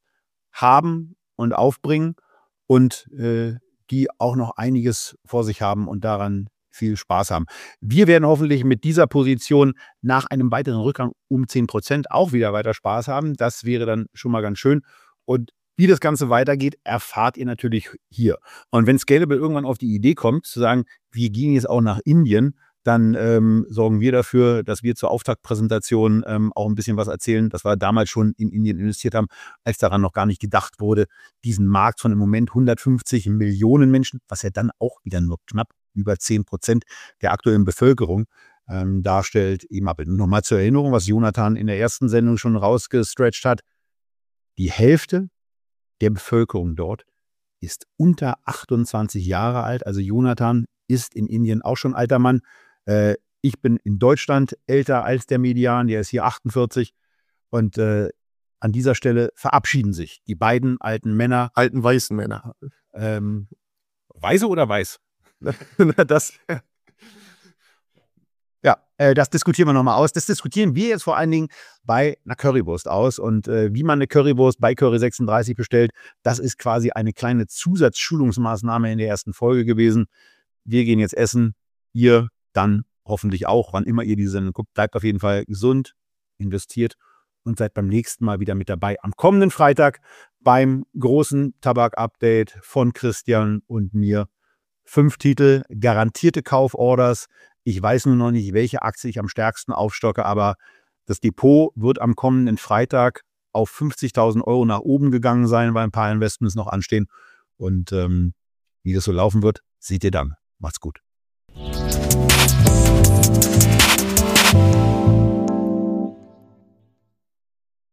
haben und aufbringen und die auch noch einiges vor sich haben und daran viel Spaß haben. Wir werden hoffentlich mit dieser Position nach einem weiteren Rückgang um 10% auch wieder weiter Spaß haben. Das wäre dann schon mal ganz schön. Und wie das Ganze weitergeht, erfahrt ihr natürlich hier. Und wenn Scalable irgendwann auf die Idee kommt, zu sagen, wir gehen jetzt auch nach Indien, dann sorgen wir dafür, dass wir zur Auftaktpräsentation auch ein bisschen was erzählen, dass wir damals schon in Indien investiert haben, als daran noch gar nicht gedacht wurde, diesen Markt von im Moment 150 Millionen Menschen, was ja dann auch wieder nur knapp über 10% der aktuellen Bevölkerung darstellt, eben ab. Und nochmal zur Erinnerung, was Jonathan in der ersten Sendung schon rausgestretcht hat. Die Hälfte der Bevölkerung dort ist unter 28 Jahre alt. Also Jonathan ist in Indien auch schon alter Mann. Ich bin in Deutschland älter als der Median, der ist hier 48. Und an dieser Stelle verabschieden sich die beiden alten Männer. Alten weißen Männer. Weise oder weiß? Das diskutieren wir nochmal aus. Das diskutieren wir jetzt vor allen Dingen bei einer Currywurst aus. Und wie man eine Currywurst bei Curry 36 bestellt, das ist quasi eine kleine Zusatzschulungsmaßnahme in der ersten Folge gewesen. Wir gehen jetzt essen. Ihr dann hoffentlich auch, wann immer ihr diese Sendung guckt. Bleibt auf jeden Fall gesund, investiert und seid beim nächsten Mal wieder mit dabei. Am kommenden Freitag beim großen Tabak-Update von Christian und mir. 5 Titel, garantierte Kauforders. Ich weiß nur noch nicht, welche Aktie ich am stärksten aufstocke, aber das Depot wird am kommenden Freitag auf 50.000 € nach oben gegangen sein, weil ein paar Investments noch anstehen. Und wie das so laufen wird, seht ihr dann. Macht's gut.